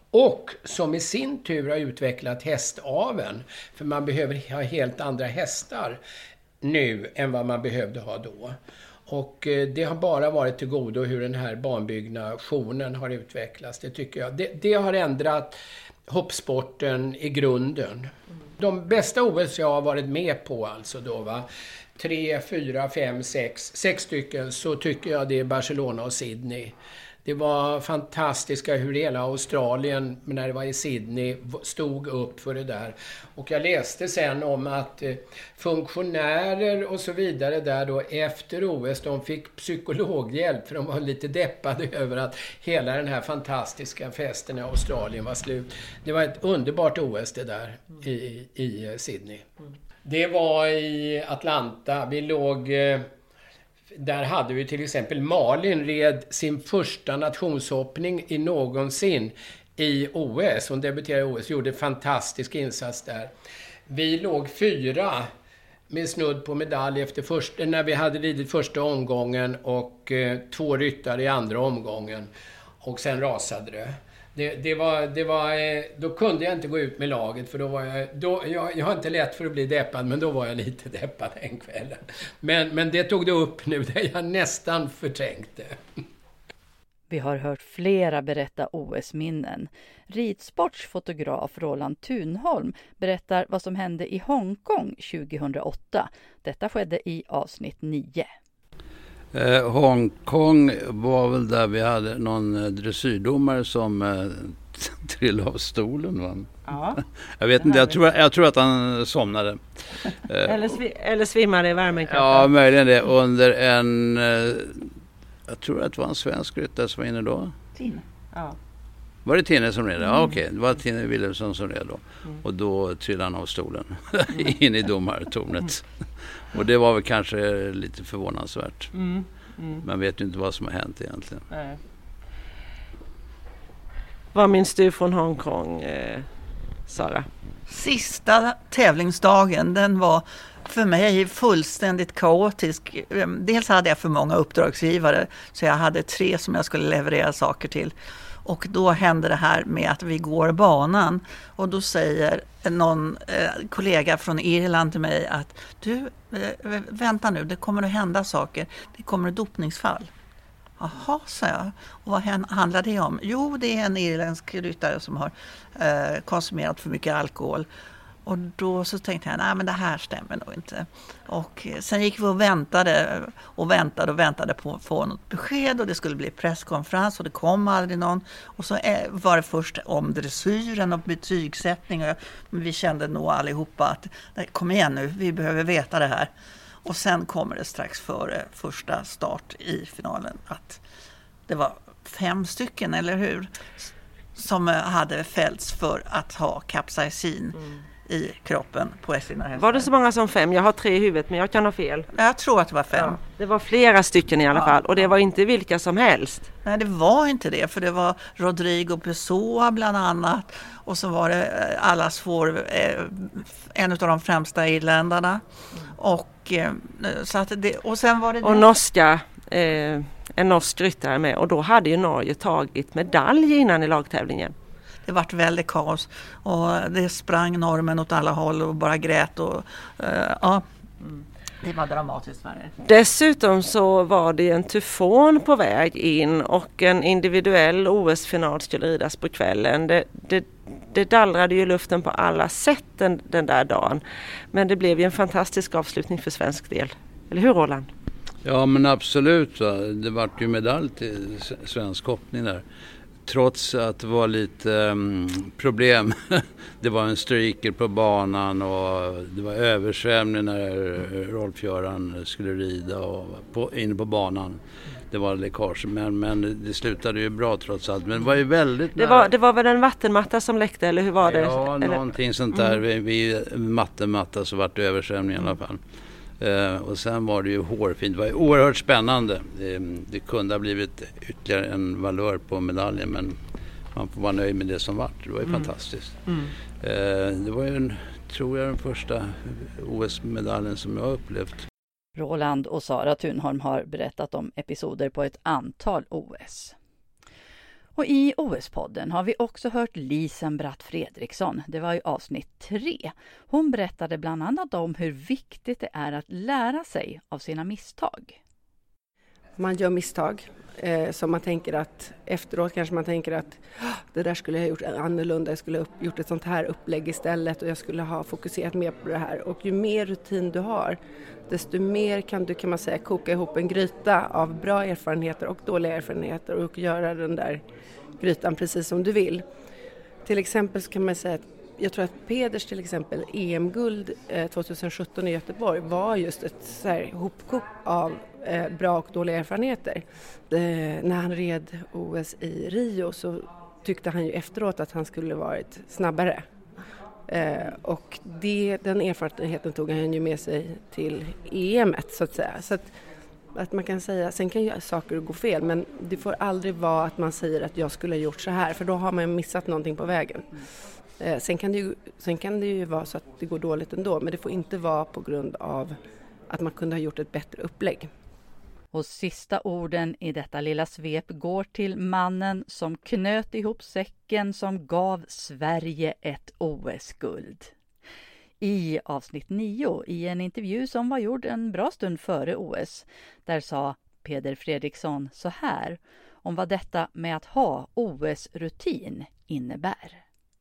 och som i sin tur har utvecklat hästaveln. För man behöver ha helt andra hästar nu än vad man behövde ha då. Och det har bara varit till godo hur den här banbyggnationen har utvecklats, det tycker jag. Det, det har ändrat hoppsporten i grunden. De bästa O S jag har varit med på alltså då va, tre, fyra, fem, sex, sex stycken, så tycker jag det är Barcelona och Sydney. Det var fantastiska hur hela Australien, när det var i Sydney, stod upp för det där. Och jag läste sen om att funktionärer och så vidare där då efter O S, de fick psykologhjälp för de var lite deppade över att hela den här fantastiska festen i Australien var slut. Det var ett underbart O S det där i, i Sydney. Det var i Atlanta, vi låg... Där hade vi till exempel Malin red sin första nationshoppning i någonsin i O S. Hon debuterade i O S, gjorde en fantastisk insats där. Vi låg fyra med snudd på medalj efter första, när vi hade ridit första omgången och eh, två ryttare i andra omgången. Och sen rasade det. Det, det var, det var, då kunde jag inte gå ut med laget för då var jag, då, jag, jag har inte lätt för att bli deppad, men då var jag lite deppad en kväll. Men, men det tog det upp nu där jag nästan förträngte. Vi har hört flera berätta O S-minnen. Ridsportsfotograf Roland Thunholm berättar vad som hände i Hongkong tjugohundraåtta. Detta skedde i avsnitt nio. Eh, Hongkong var väl där vi hade någon dressyrdomare som eh, trillade av stolen, va? Ja. Jag vet inte, jag tror, jag tror att han somnade. Eh, eller, sv- eller svimmade i värmen kanske. Ja, möjligen det. Under en, eh, jag tror att det var en svensk ryttare som var inne då. Tine. Ja. Var det Tine som red? Mm. Ja, okej. Det var Tine Wilhelmsson som red då. Mm. Och då trillade han av stolen Mm. in i domartornet. Mm. Och det var väl kanske lite förvånansvärt. Mm. Mm. Man vet ju inte vad som har hänt egentligen. Nej. Vad minns du från Hongkong, eh, Sara? Sista tävlingsdagen, den var för mig fullständigt kaotisk. Dels hade jag för många uppdragsgivare, så jag hade tre som jag skulle leverera saker till. Och då hände det här med att vi går banan och då säger någon eh, kollega från Irland till mig att du, eh, vänta nu, det kommer att hända saker. Det kommer ett dopningsfall. Jaha, sa jag. Och vad handlar det om? Jo, det är en irländsk ryttare som har eh, konsumerat för mycket alkohol. Och då så tänkte jag, nej men det här stämmer nog inte. Och sen gick vi och väntade och väntade och väntade på att få något besked. Och det skulle bli presskonferens och det kom aldrig någon. Och så var det först om dressyren och betygssättning. Och vi kände nog allihopa att, kom igen nu, vi behöver veta det här. Och sen kommer det strax före första start i finalen att det var fem stycken, eller hur? Som hade fällts för att ha capsaicin mm. i kroppen på sina hästar. Var det så många som fem? Jag har tre i huvudet, men jag kan ha fel. Jag tror att det var fem. Ja, det var flera stycken i alla ja. fall. Och det var inte vilka som helst. Nej, det var inte det. För det var Rodrigo Pessoa bland annat. Och så var det allas vår, en av de främsta irländarna. Mm. Och, så att det, och sen var det... Och norska... Eh, en norsk ryttare med. Och då hade ju Norge tagit medalj innan i lagtävlingen. Det vart väldigt kaos och det sprang normen åt alla håll och bara grät och uh, ja, mm. det var dramatiskt. Dessutom så var det en tyfon på väg in och en individuell O S-final skulle ridas på kvällen. Det, det, det dallrade ju luften på alla sätt den, den där dagen. Men det blev ju en fantastisk avslutning för svensk del. Eller hur, Roland? Ja, men absolut. Va? Det var ju medalj till svensk hoppning där. Trots att det var lite um, problem. Det var en striker på banan och det var översvämning när Rolf-Göran skulle rida och på, inne på banan. Det var läckage, men, men det slutade ju bra trots allt. Men det var ju väldigt det var, det var väl en vattenmatta som läckte, eller hur var det? Ja, eller? någonting sånt där. Mm. Vid vattenmatta så var det översvämning i alla fall. Uh, och sen var det ju hårfint. Det var ju oerhört spännande. Det, det kunde ha blivit ytterligare en valör på medaljen, men man får vara nöjd med det som var. Det var ju mm. fantastiskt. Mm. Uh, det var ju, en, tror jag, den första O S-medaljen som jag har upplevt. Roland och Sara Thunholm har berättat om episoder på ett antal O S. Och i O S-podden har vi också hört Lisen Bratt Fredriksson. Det var i avsnitt tre. Hon berättade bland annat om hur viktigt det är att lära sig av sina misstag. Man gör misstag eh, som man tänker att efteråt kanske man tänker att det där skulle jag ha gjort annorlunda. Jag skulle ha gjort ett sånt här upplägg istället och jag skulle ha fokuserat mer på det här. Och ju mer rutin du har, desto mer kan du kan man säga koka ihop en gryta av bra erfarenheter och dåliga erfarenheter och göra den där grytan precis som du vill. Till exempel så kan man säga att jag tror att Peders till exempel E M-guld eh, tjugohundrasjutton i Göteborg var just ett så här hopkok av eh, bra och dåliga erfarenheter. Eh, när han red O S i Rio så tyckte han ju efteråt att han skulle varit snabbare. Eh, och det, den erfarenheten tog han ju med sig till E M-et så att säga. Så att, att man kan säga, sen kan ju saker gå fel men det får aldrig vara att man säger att jag skulle ha gjort så här för då har man missat någonting på vägen. Eh, sen, kan det ju, sen kan det ju vara så att det går dåligt ändå men det får inte vara på grund av att man kunde ha gjort ett bättre upplägg. Och sista orden i detta lilla svep går till mannen som knöt ihop säcken som gav Sverige ett O S-guld. I avsnitt nio, i en intervju som var gjord en bra stund före O S, där sa Peder Fredriksson så här om vad detta med att ha O S-rutin innebär.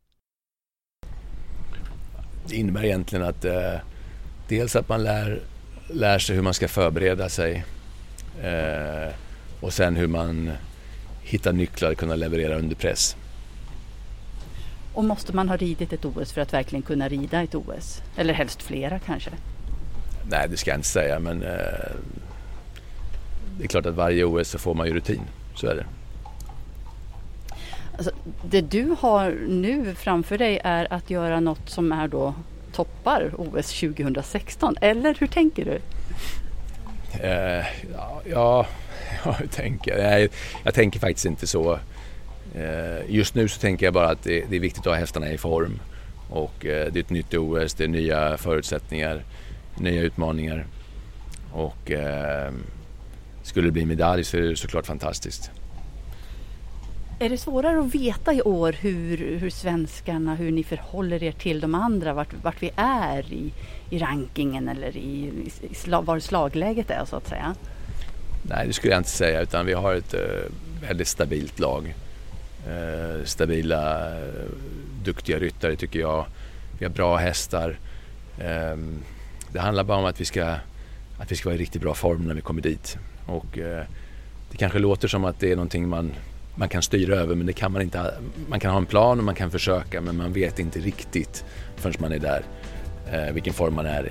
Det innebär egentligen att eh, dels att man lär, lär sig hur man ska förbereda sig eh, och sen hur man hittar nycklar att kunna leverera under press. Och måste man ha ridit ett O S för att verkligen kunna rida ett O S? Eller helst flera kanske? Nej, det ska jag inte säga, men eh, det är klart att varje O S så får man ju rutin, så är det. Alltså, det du har nu framför dig är att göra något som är då toppar O S tjugohundrasexton, eller hur tänker du? Eh, ja, ja, hur tänker jag? Jag, jag tänker faktiskt inte så. Eh, just nu så tänker jag bara att det, det är viktigt att ha hästarna i form och eh, det är ett nytt O S, det är nya förutsättningar, nya utmaningar och eh, skulle det bli medalj så är det såklart fantastiskt. Är det svårare att veta i år hur, hur svenskarna, hur ni förhåller er till de andra, vart, vart vi är i, i rankingen eller i, i slag, var slagläget är så att säga? Nej, det skulle jag inte säga, utan vi har ett uh, väldigt stabilt lag. Uh, stabila, uh, duktiga ryttare tycker jag. Vi har bra hästar. Um, det handlar bara om att vi ska, att vi ska vara i riktigt bra form när vi kommer dit. Och uh, det kanske låter som att det är någonting man man kan styra över, men det kan man inte. Man kan ha en plan och man kan försöka, men man vet inte riktigt förrän man är där eh, vilken form man är i.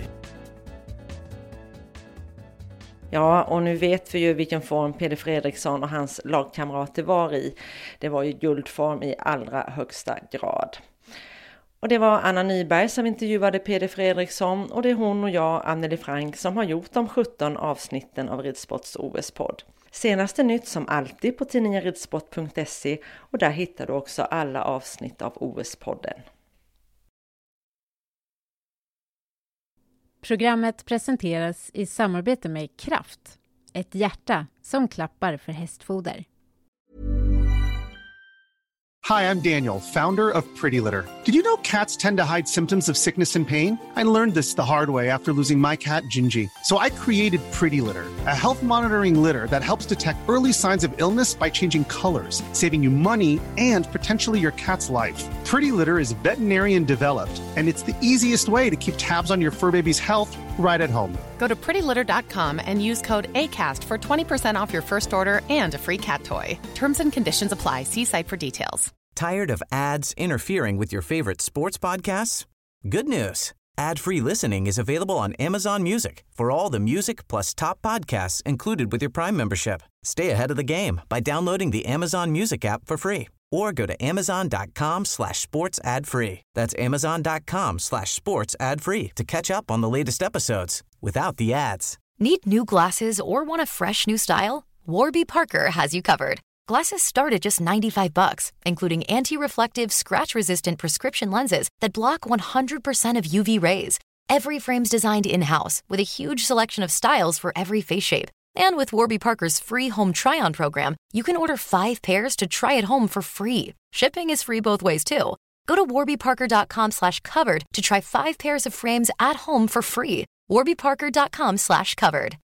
Ja, och nu vet vi ju vilken form Peder Fredriksson och hans lagkamrater var i. Det var ju guldform i allra högsta grad. Och det var Anna Nyberg som intervjuade Peder Fredriksson och det är hon och jag, Anneli Frank, som har gjort de sjutton avsnitten av Ridsports O S-podd. Senaste nytt som alltid på tidningen ridsport punkt se och där hittar du också alla avsnitt av O S-podden. Programmet presenteras i samarbete med Kraft, ett hjärta som klappar för hästfoder. Hi, I'm Daniel, founder of Pretty Litter. Did you know cats tend to hide symptoms of sickness and pain? I learned this the hard way after losing my cat, Gingy. So I created Pretty Litter, a health monitoring litter that helps detect early signs of illness by changing colors, saving you money and potentially your cat's life. Pretty Litter is veterinarian developed, and it's the easiest way to keep tabs on your fur baby's health right at home. Go to pretty litter dot com and use code ACAST for twenty percent off your first order and a free cat toy. Terms and conditions apply. See site for details. Tired of ads interfering with your favorite sports podcasts? Good news. Ad-free listening is available on Amazon Music for all the music plus top podcasts included with your Prime membership. Stay ahead of the game by downloading the Amazon Music app for free or go to amazon.com slash sports ad free. That's amazon.com slash sports ad free to catch up on the latest episodes without the ads. Need new glasses or want a fresh new style? Warby Parker has you covered. Glasses start at just ninety-five bucks, including anti-reflective, scratch-resistant prescription lenses that block one hundred percent of U V rays. Every frame's designed in-house with a huge selection of styles for every face shape. And with Warby Parker's free home try-on program, you can order five pairs to try at home for free. Shipping is free both ways, too. Go to warbyparker.com slash covered to try five pairs of frames at home for free. warbyparker.com slash covered.